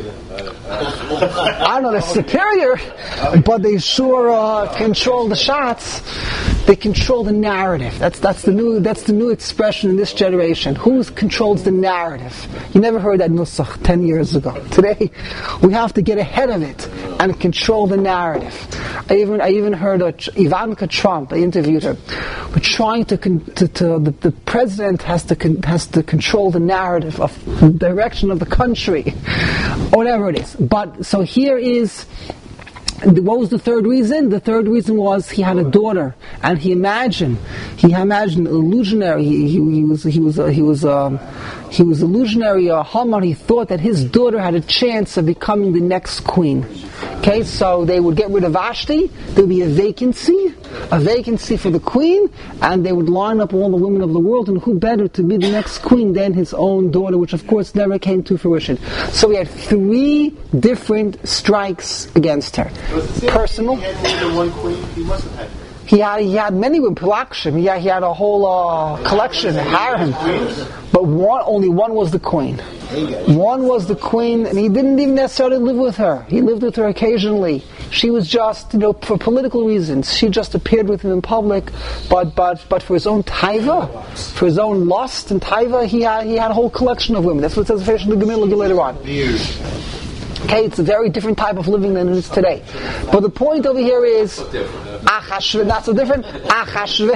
I don't know, they're superior, but they sure uh, control the shots. They control the narrative. That's that's the new that's the new expression in this generation. Who controls the narrative? You never heard that nusach ten years ago. Today, we have to get ahead of it and control the narrative. I even I even heard uh, Ivanka Trump. I interviewed her. We're trying to, con- to, to the, the president has to con- has to control the narrative of the direction of the country, or whatever it is. But so here is. What was the third reason? The third reason was he had a daughter, and he imagined, he imagined illusionary. He, he, he was, he was, uh, he was, um, he was illusionary. Uh, Haman. He thought that his daughter had a chance of becoming the next queen. Okay, so they would get rid of Vashti. There would be a vacancy, a vacancy for the queen, and they would line up all the women of the world. And who better to be the next queen than his own daughter, which of course never came to fruition. So we had three different strikes against her. Personal. He had more than one queen. He must have had. He had he had many women. Pilakshim. He had, he had a whole uh, collection, harem. But one, only one was the queen. One was the queen, and he didn't even necessarily live with her. He lived with her occasionally. She was just, you know, for political reasons. She just appeared with him in public, but but but for his own taiva, for his own lust and taiva, he had he had a whole collection of women. That's what it says in the Gemara later on. Okay, it's a very different type of living than it is today. But the point over here is, Achashve, not so different. Achashve,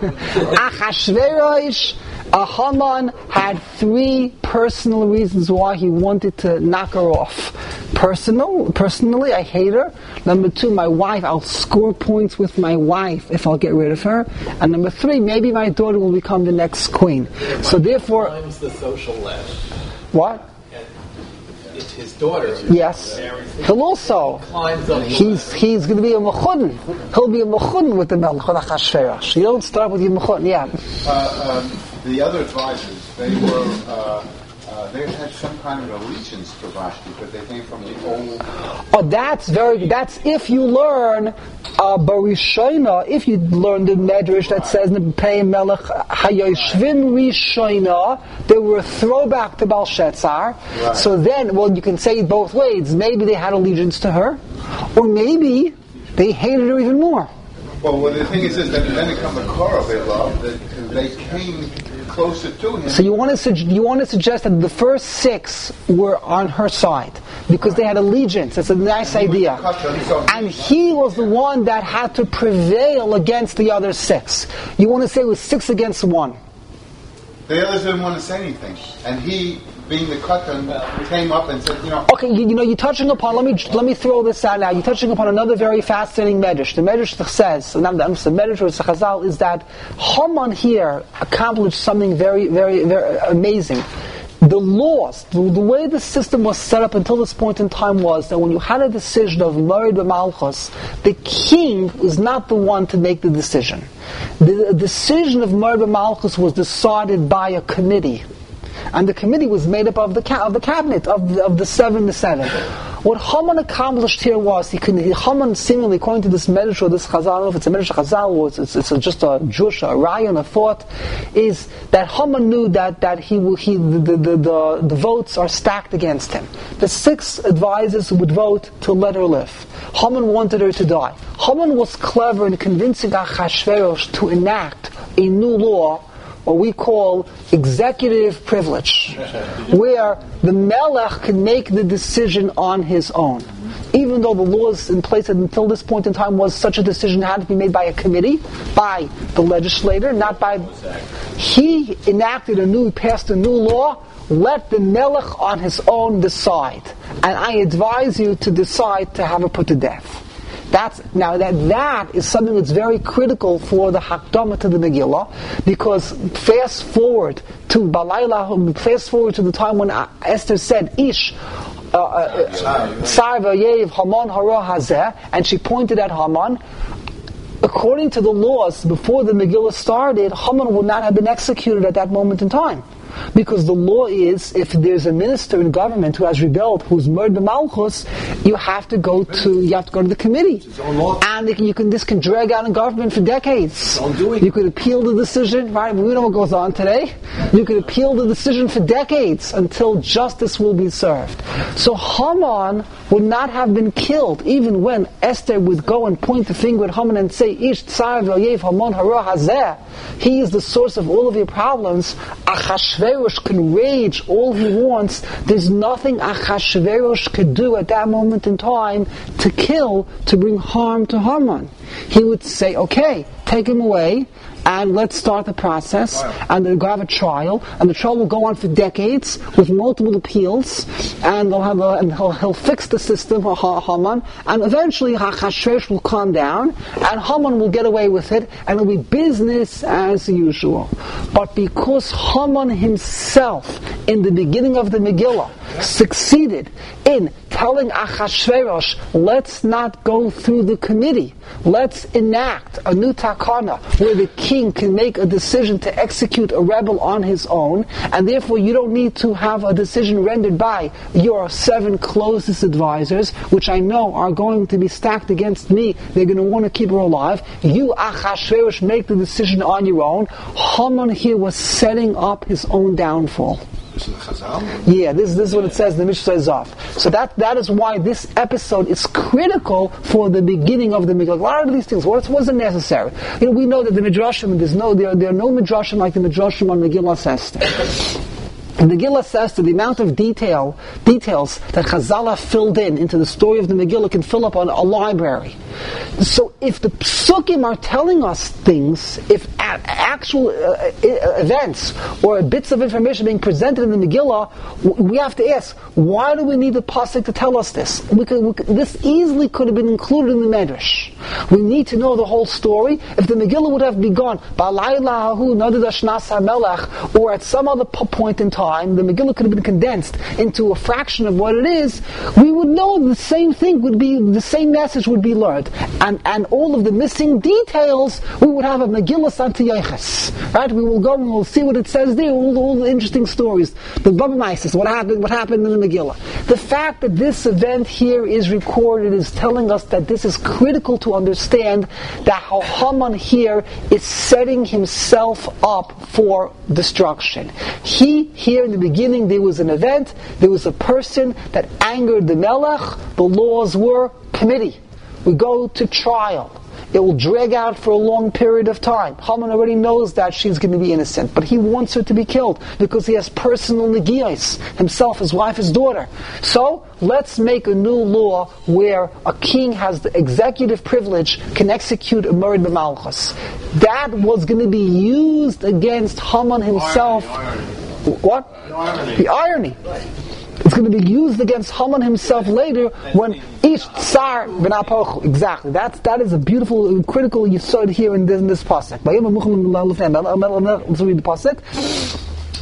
Achashverosh, Haman had three personal reasons why he wanted to knock her off. Personal, personally, I hate her. Number two, my wife, I'll score points with my wife if I'll get rid of her. And number three, maybe my daughter will become the next queen. So therefore, Times the social left. what? It's his daughter. Yes. He'll also, he's he's going to be a mechudin. He'll be a mechudin with the Melech on Achashverosh. You don't start with your mechudin, yeah. Uh, um, the other advisors, they were, uh, uh, they had some kind of allegiance to Vashti, but they came from the old... Oh, that's very, that's if you learn uh, Barishoina, if you learn the Medrash that says Pei Melech Hayoshvim Rishoina, they were a throwback to Belshazzar. Right. So then, well, you can say it both ways. Maybe they had allegiance to her, or maybe they hated her even more. Well, well the thing is, is that then it comes the Korah they loved, that they came closer to him. So you want to su- you want to suggest that the first six were on her side because they had allegiance. That's a nice idea. And he was the one that had to prevail against the other six. You want to say it was six against one. The others didn't want to say anything, and he, being the katan, came up and said, you know... Okay, you, you know, you're touching upon, let me let me throw this out now, you're touching upon another very fascinating medrash. The medrash says, the medrash or Chazal is that Haman here accomplished something very, very, very amazing. The laws, the, the way the system was set up until this point in time was that when you had a decision of Moed B'Malchus, the king was not the one to make the decision. The decision of Moed B'Malchus was decided by a committee. And the committee was made up of the ca- of the cabinet, of the, of the seven to seven. What Haman accomplished here was, he could, he, Haman seemingly, according to this medrash or this chazal, I don't know if it's a medrash chazal or it's, it's, it's a, just a Jewish, a raya, a thought, is that Haman knew that, that he, he the, the, the, the, the votes are stacked against him. The six advisors would vote to let her live. Haman wanted her to die. Haman was clever in convincing Achashverosh to enact a new law, what we call executive privilege, where the Melech can make the decision on his own. Even though the laws in place until this point in time was such a decision had to be made by a committee, by the legislator, not by... He enacted a new, passed a new law, let the Melech on his own decide. And I advise you to decide to have her put to death. That's, now that that is something that's very critical for the Hakdama to the Megillah, because fast forward to Balayla, fast forward to the time when Esther said, Ish, Sar v'yev Haman hara hazeh, and she pointed at Haman. According to the laws, before the Megillah started, Haman would not have been executed at that moment in time. Because the law is, if there's a minister in government who has rebelled, who's murdered the Malchus, you have to go to you have to go to the committee, and it can, you can this can drag out in government for decades. Don't do it. You could appeal the decision, right? We know what goes on today. You could appeal the decision for decades until justice will be served. So Haman would not have been killed, even when Esther would go and point the finger at Haman and say, "Ish tsar v'yev Haman hara hazeh." He is the source of all of your problems. Achashverosh can rage all he wants. There's nothing Achashverosh could do at that moment in time to kill, to bring harm to Haman. He would say, okay, take him away, and let's start the process, and they'll have a trial, and the trial will go on for decades with multiple appeals, and they'll have a, and he'll, he'll fix the system for Haman, and eventually Achashverosh will calm down, and Haman will get away with it, and it'll be business as usual. But because Haman himself, in the beginning of the Megillah, succeeded in telling Achashverosh, let's not go through the committee, let's enact a new takana where the king can make a decision to execute a rebel on his own, and therefore you don't need to have a decision rendered by your seven closest advisors, which I know are going to be stacked against me. They're going to want to keep her alive. You, Achashverosh, make the decision on your own. Haman here was setting up his own downfall. Yeah, this, this is what it says in the Mishnah Zaf. So that that is why this episode is critical for the beginning of the Megillah. A lot of these things what wasn't necessary. You know, we know that the Midrashim, there's no there, there are no Midrashim like the Midrashim on Megillah Esther. In the Megillah Esther, the amount of detail details that Chazal filled in into the story of the Megillah can fill up on a library. So if the Psukim are telling us things, if a- actual uh, events or bits of information being presented in the Megillah, w- we have to ask, why do we need the Pasuk to tell us this? We could, we could, this easily could have been included in the Medrash. We need to know the whole story. If the Megillah would have begun, or at some other point in time, time, the Megillah could have been condensed into a fraction of what it is, we would know the same thing would be, the same message would be learned. And and all of the missing details, we would have a Megillah Santiyaches. Right? We will go and we'll see what it says there, all, all the interesting stories. The Baba Maisis, what happened, what happened in the Megillah. The fact that this event here is recorded is telling us that this is critical to understand that how Haman here is setting himself up for destruction. He, here in the beginning, there was an event, there was a person that angered the Melech, the laws were committee. We go to trial. It will drag out for a long period of time. Haman already knows that she's going to be innocent, but he wants her to be killed because he has personal negiyos, himself, his wife, his daughter. So, let's make a new law where a king has the executive privilege, can execute a murder b'malchus. That was going to be used against Haman himself. Irony, irony. What? The irony. The irony. It's going to be used against Haman himself later when each tsar v'napochu. Exactly. That's that is a beautiful, critical yesod here in this, in this pasuk. Let's read the pasuk.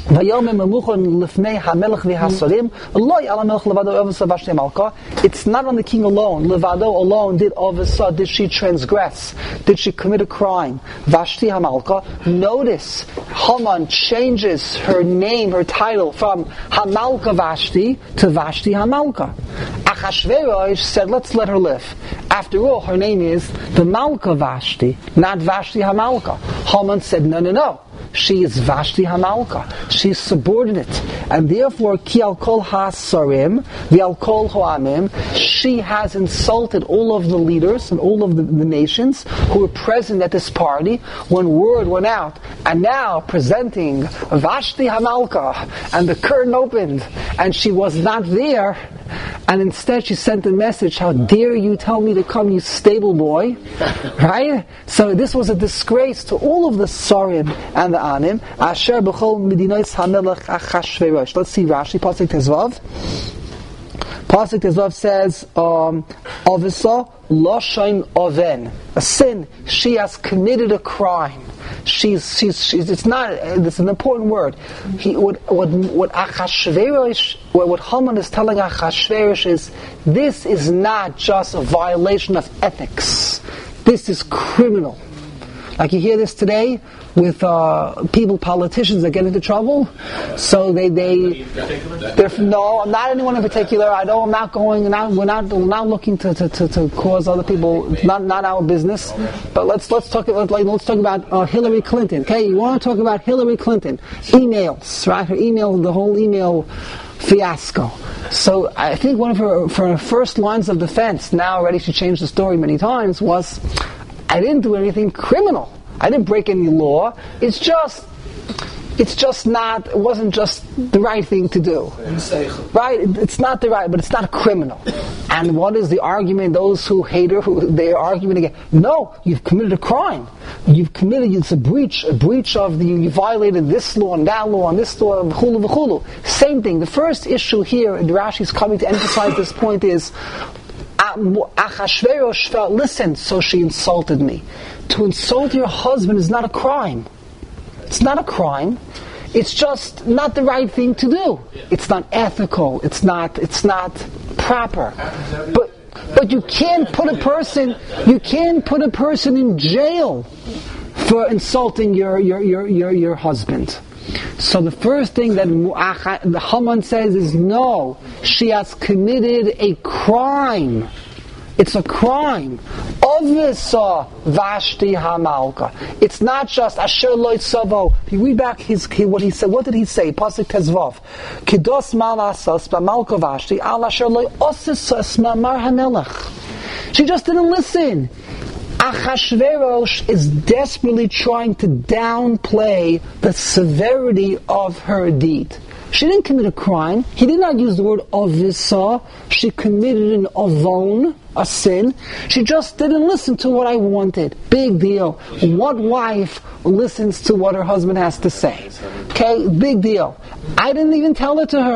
It's not on the king alone. Levado alone did Avisa, did she transgress? Did she commit a crime? Vashti Hamalka. Notice, Haman changes her name, her title from Hamalka Vashti to Vashti Hamalka. Achashverosh said, let's let her live. After all, her name is the Malka Vashti, not Vashti Hamalka. Haman said, no, no, no. She is Vashti Hamalka. She's subordinate. And therefore, Ki al kol ha-sarim, vi al kol ho'amim, she has insulted all of the leaders and all of the, the nations who were present at this party when word went out. And now, presenting Vashti Hamalka, and the curtain opened, and she was not there, and instead she sent a message, how dare you tell me to come, you stable boy. Right? So this was a disgrace to all of the Sarim and the Anim. Asher b'chol medinois hamelech Achashverosh. Let's see Rashi, Pasuk Tezvav. Pasuk Tezvav says, um, Avisa Loshain Oven. A sin. She has committed a crime. She's, she's, she's, it's not, it's an important word. He, what, what, what Achashverosh, what, what Haman is telling Achashverosh is, this is not just a violation of ethics. This is criminal. Like you hear this today with uh, people, politicians that get into trouble. So they, they, they're, no, not anyone in particular. I know I'm not going, not, we're not, we're not looking to, to, to, to cause other people, it's not, not our business. But let's, let's talk about, like, let's talk about uh, Hillary Clinton. Okay, you want to talk about Hillary Clinton. Emails, right? Her email, the whole email fiasco. So I think one of her, for her first lines of defense, now already she changed the story many times, was, I didn't do anything criminal. I didn't break any law. It's just, it's just not, it wasn't just the right thing to do. Right? It's not the right, but it's not a criminal. And what is the argument? Those who hate her, who they're arguing again. No, you've committed a crime. You've committed, it's a breach, a breach of the, you violated this law and that law and this law, v'chulu v'chulu. Same thing. The first issue here, and Rashi is coming to emphasize this point is, Achashverosh felt, listen, so she insulted me. To insult your husband is not a crime. It's not a crime. It's just not the right thing to do. It's not ethical. It's not. It's not proper. But but you can't put a person. You can't put a person in jail for insulting your your your your, your husband. So the first thing that the Haman says is, no, she has committed a crime. It's a crime. Avisa Vashti Hamalka. It's not just Asher Lo Yitzavo. If you read back his, what he said, what did he say? Pasuk Tezvav. Kidos Malasas B'Malka Vashti Al Asher Lo Osisas Mamar Hamelech. She just didn't listen. Achashverosh is desperately trying to downplay the severity of her deed. She didn't commit a crime. He did not use the word avisa. She committed an avon, a sin. She just didn't listen to what I wanted. Big deal. What wife listens to what her husband has to say? Okay, big deal. I didn't even tell it to her.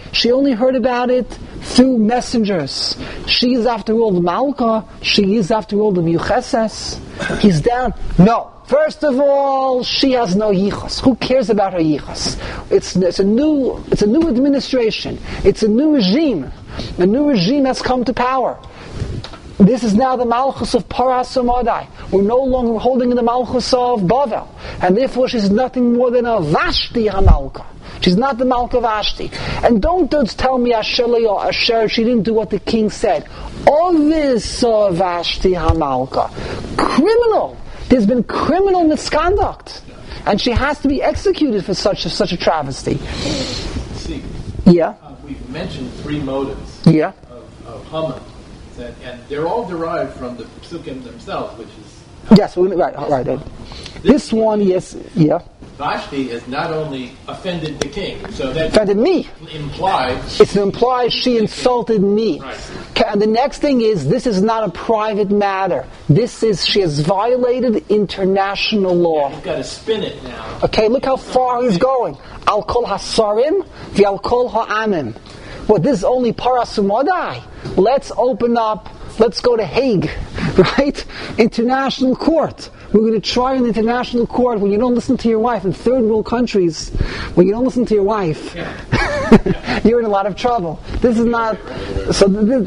She only heard about it through messengers. She is, after all, the Malka. She is, after all, the Miyucheses. He's down. No. First of all, she has no yichus. Who cares about her yichus? It's, it's a new, it's a new administration. It's a new regime. A new regime has come to power. This is now the Malchus of Paras Umadai. We're no longer holding the Malchus of Bavel. And therefore she's nothing more than a Vashti HaMalka. She's not the Malka Vashti. And don't just tell me Asher, Asher, she didn't do what the king said. Ovis Vashti HaMalka. Criminal. There's been criminal misconduct. And she has to be executed for such a, such a travesty. See, yeah. Uh, we've mentioned three motives yeah. of, of Haman. That, and they're all derived from the psukim themselves, which is... Yes, right, right. right. This, this one, yes, yeah. Vashti has not only offended the king, so that offended me. Implies it's implies she insulted me. Right. Okay, and the next thing is, this is not a private matter. This is, she has violated international law. Yeah, you've got to spin it now. Okay, look how far he's going. Al kol hasarim v'al kol ha'amim. Well, this is only Paras Umadai. Let's open up, let's go to Hague, right? International court. We're going to try an international court when you don't listen to your wife in third world countries. When you don't listen to your wife, yeah. You're in a lot of trouble. This is not. So this,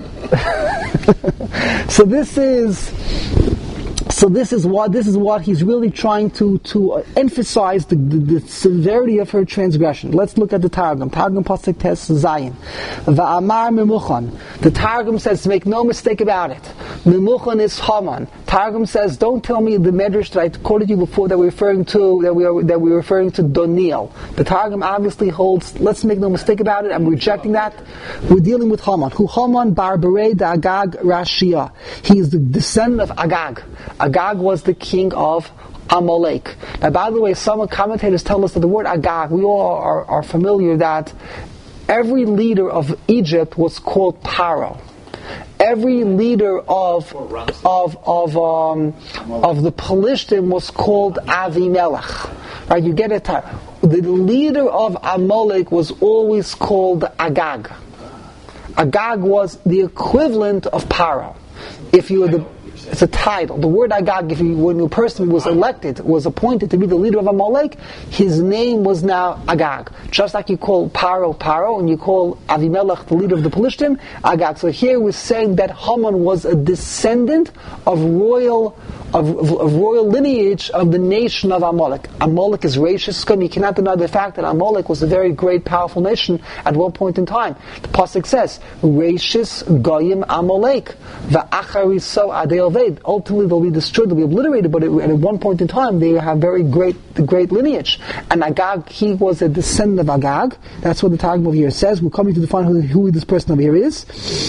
so this is. So this is what this is what he's really trying to to uh, emphasize the, the, the severity of her transgression. Let's look at the Targum. Targum Pasuk Tes Zayin. Va'amar Memuchan. The Targum says, make no mistake about it. Memuchan is Haman. Targum says, don't tell me the medrash that I quoted you before that we're referring to that we are that we're referring to Doniel. The Targum obviously holds. Let's make no mistake about it. I'm rejecting that. We're dealing with Haman. Who Haman bar Berei da Agag Rashia. He is the descendant of Agag. Agag was the king of Amalek. Now, by the way, some commentators tell us that the word Agag, we all are, are familiar that every leader of Egypt was called Paro. Every leader of of of um, of the Pelishtim was called Avimelech. Right? You get it. The leader of Amalek was always called Agag. Agag was the equivalent of Paro. If you were the It's a title. The word Agag, if you, when a person was elected, was appointed to be the leader of Amalek, his name was now Agag. Just like you call Paro Paro, and you call Avimelech the leader of the Pelishtim, Agag. So here we're saying that Haman was a descendant of royal of, of, of royal lineage of the nation of Amalek. Amalek is Reishis Scum. You cannot deny the fact that Amalek was a very great, powerful nation at one point in time. The pasuk says, Reishis Goyim Amalek, Va'achariso Adei Oved. Ultimately, they'll be destroyed, they'll be obliterated, but at one point in time, they have very great, great lineage. And Agag, he was a descendant of Agag. That's what the Targum over here says. We're coming to define who, who this person over here is.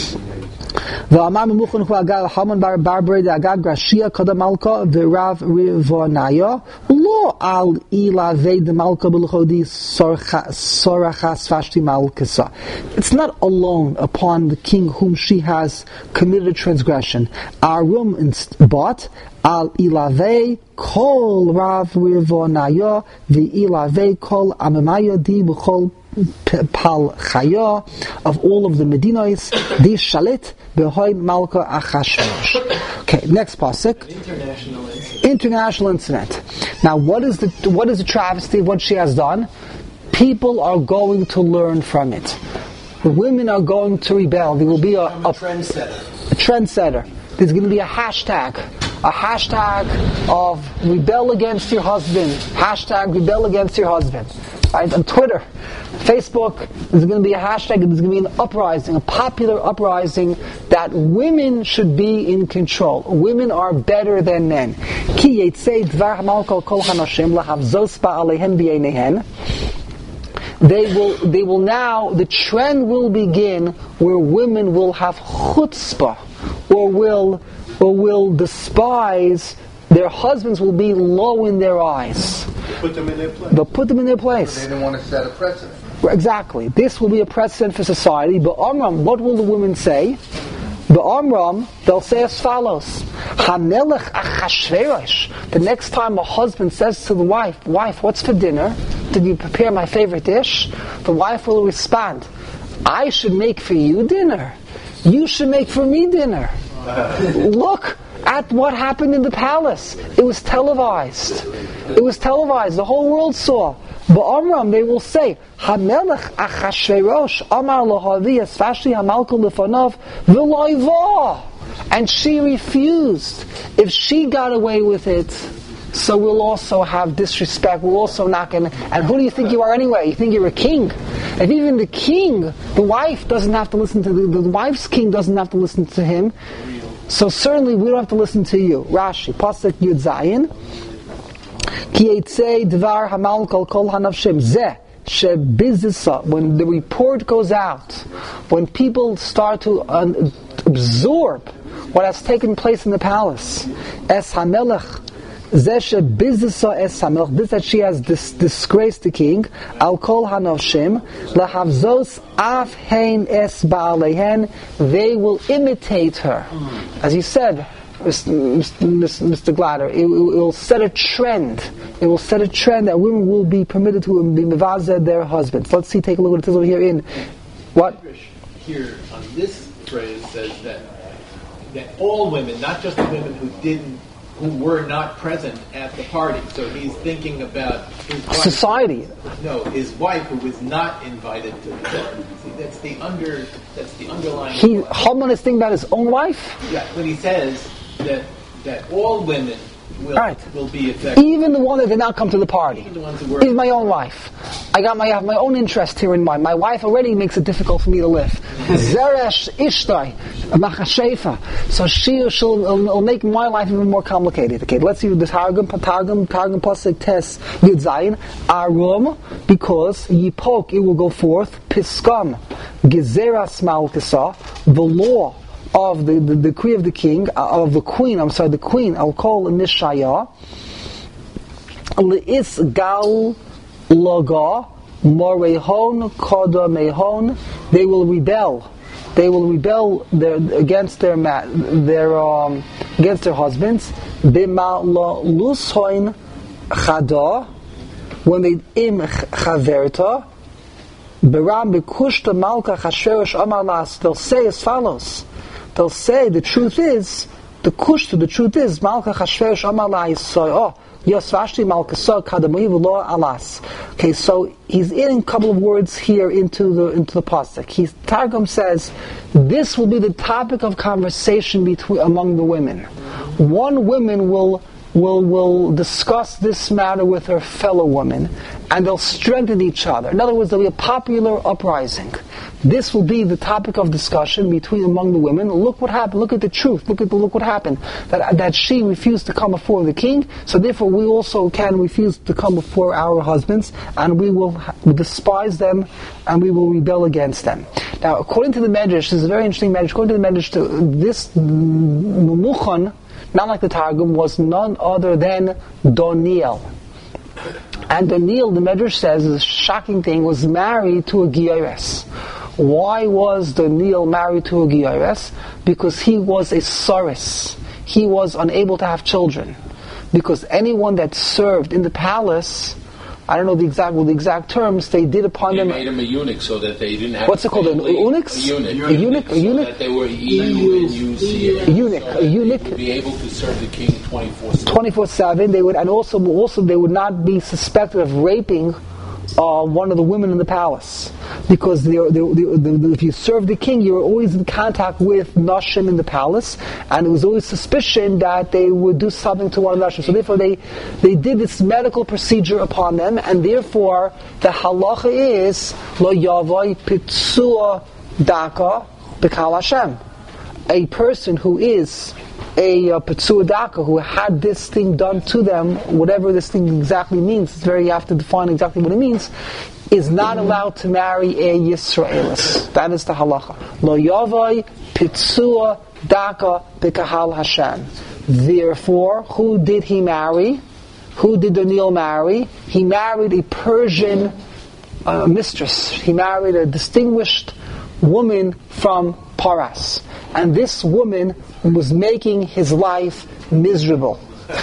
V'amar memuchan hu Agag Haman bar Berei da Agag Rashia kadam malka v'rav rivonaya lo al ilavei de malka b'lchodi sorachas Vashti malkasa. It's not alone upon the king whom she has committed a transgression. Arum but al ilavei kol rav rivonaya v'ilavei kol amemaya di b'chol Pal Chaya of all of the Medinos, the Shalit behind Malka Achashverosh. Okay, next pasuk. International incident. International incident. Now, what is the what is the travesty of what she has done? People are going to learn from it. The women are going to rebel. There will be a, a, a trendsetter. A trendsetter. There's going to be a hashtag. A hashtag of rebel against your husband. Hashtag rebel against your husband. Right? On Twitter, Facebook, there's going to be a hashtag, there's going to be an uprising, a popular uprising that women should be in control. Women are better than men. Ki yetzei dvar malka kol hanoshim lahavzos ba'aleihen b'yeinehen. They will, they will now, the trend will begin where women will have chutzpah, or will, or will despise, their husbands will be low in their eyes. Put them in their place. They'll put them in their place. They didn't want to set a precedent. Exactly. This will be a precedent for society. But Amram, what will the women say? The Amram, they'll say as follows: Hamelech Achashverosh. The next time a husband says to the wife, "Wife, what's for dinner? Did you prepare my favorite dish?" The wife will respond, I should make for you dinner. You should make for me dinner. Look at what happened in the palace. It was televised. It was televised. The whole world saw. Ba'amram, they will say, HaMelech Achashverosh Amar Lohavi Asfashli Hamalkul Lefanav V'loiva. And she refused. If she got away with it, so we'll also have disrespect. We'll also not going to... And who do you think you are anyway? You think you're a king? If even the king, the wife doesn't have to listen to... The, the wife's king doesn't have to listen to him. So certainly we don't have to listen to you. Rashi, Pasuk Yud Zayin. Ki eitzei dvar hamal kol kol hanavshim zeh shebizisa. When the report goes out, when people start to uh, absorb what has taken place in the palace, es hamelech zeh shebizisa es hamelech, this that she has dis- disgraced the king, al kol hanavshim lahavzos af hein es baalehen, they will imitate her. As you said, Mister Glatter, it, it will set a trend. It will set a trend that women will be permitted to be mevazeh their husbands. Let's see, take a look at this over here in what? Here on this phrase says that that all women, not just the women who didn't, who were not present at the party. So he's thinking about his wife. Society. No, his wife who was not invited to the party. See, that's the under. That's the underlying. He Haman is thinking about his own wife. Yeah, when he says that that all women will right. will be affected. Even the one that did not come to the party. Even the ones who were. Even my own wife. I got my I have my own interest here in mind. My wife already makes it difficult for me to live. Zeresh Ishtai Machashefa. So she she'll will make my life even more complicated. Okay, let's see the Targum, Targum, Targum Pasuk Tes Yud Zayin Arum, because Yipok it will go forth Piskam Gezeras Malkisa, the law of the, the, the decree of the king, uh, of the queen, I'm sorry, the queen, I'll call Nishaya, L'is Gal Laga, Morehon, Koda Mehon, they will rebel. They will rebel their, against their ma- their um, against their husbands. Bima la lushoin chada, when they im chaverta, beram bekushta malka chasheresh amalas, they'll say as follows. They'll say the truth is, the kushta, the truth is, malka chasheresh amalas, so, oh, Yosvashti Malkasa Kadamayiv Lo Alas. Okay, so he's adding a couple of words here into the into the pasuk. He's Targum says this will be the topic of conversation between among the women. One woman will will will discuss this matter with her fellow women, and they'll strengthen each other. In other words, there'll be a popular uprising. This will be the topic of discussion between among the women. Look what happened. Look at the truth. Look at the, look what happened. That that she refused to come before the king. So therefore, we also can refuse to come before our husbands, and we will despise them, and we will rebel against them. Now, according to the Medrash, this is a very interesting Medrash. According to the Medrash, this Memuchan, not like the Targum, was none other than Doniel. And Doniel, the Medrash says, the shocking thing, was married to a Giyores. Why was Doniel married to a Giyores? Because he was a Saris. He was unable to have children. Because anyone that served in the palace, I don't know the exact well, the exact terms, they did upon they them. They made him a eunuch so that they didn't have. What's it called? An eunuch? A eunuch. A eunuch. A eunuch. So that they were E U N U C A. Eunuch. A eunuch. They would be able to serve the king twenty-four seven. twenty-four seven. They would, and also, also they would not be suspected of raping uh, one of the women in the palace, because they, they, they, they, if you served the king, you were always in contact with nashim in the palace, and it was always suspicion that they would do something to one of the nashim. So therefore, they they did this medical procedure upon them, and therefore the halacha is lo yavai pitzua daka b'kal Hashem. A person who is a uh, Petzua Daka, who had this thing done to them, whatever this thing exactly means, it's very, you have to define exactly what it means, is not allowed to marry a Yisraelis. That is the halacha. Lo yavai Petzua Daka b'kahal Hashem. Therefore, who did he marry? Who did Doniel marry? He married a Persian uh, mistress. He married a distinguished woman from Paras. And this woman was making his life miserable.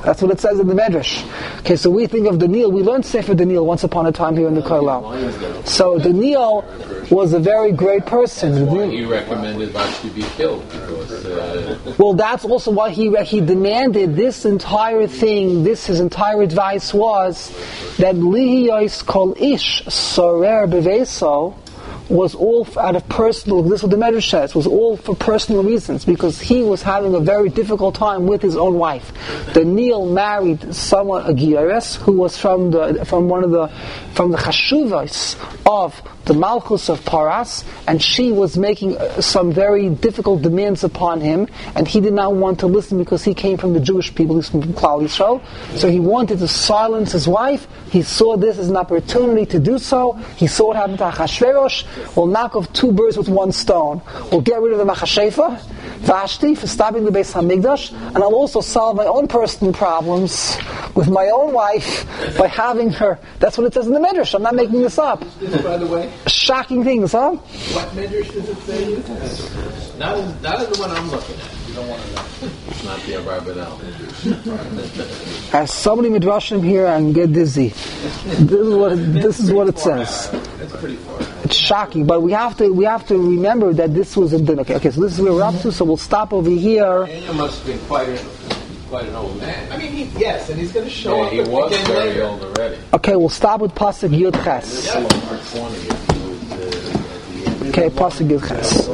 That's what it says in the Medrash. Okay, so we think of Daniel. We learned Sefer Daniel once upon a time here in the Kollel. So Daniel was a very great person. That's why he recommended Vashti be killed. Because, uh, well, that's also why he he demanded this entire thing. This his entire advice was that lihiyos kol ish sorer beveso was all out of personal, this is what the Medrash says, was all for personal reasons, because he was having a very difficult time with his own wife. Daniel married someone, a Gieres, who was from the from one of the from the Chashuvos of the Malchus of Paras, and she was making some very difficult demands upon him, and he did not want to listen because he came from the Jewish people, he's from Klal Yisrael, so he wanted to silence his wife. He saw this as an opportunity to do so. He saw what happened to Achashverosh. We'll knock off two birds with one stone. We'll get rid of the Machashefa, Vashti, for stopping the Beis Hamikdash, and I'll also solve my own personal problems with my own wife by having her. That's what it says in the Medrash. I'm not making this up. This, by the way, shocking things, huh? what Medrash does it say? Not in, not in the one I'm looking at. You don't want to know. it's not the Abarbanel. I have so many midrashim here and get dizzy. This is what it, this is what it says. That's pretty far. It's shocking, but we have to we have to remember that this was a din. Okay, okay, so this is where we're up to. So we'll stop over here. Daniel must have been quite a, quite an old man. I mean, he, yes, and he's going to show Yeah, up he again was very later. old already. Okay, we'll stop with pasuk Yud Ches. Still on our corner here. He was, uh, at the end. Okay, pasuk Yud Ches.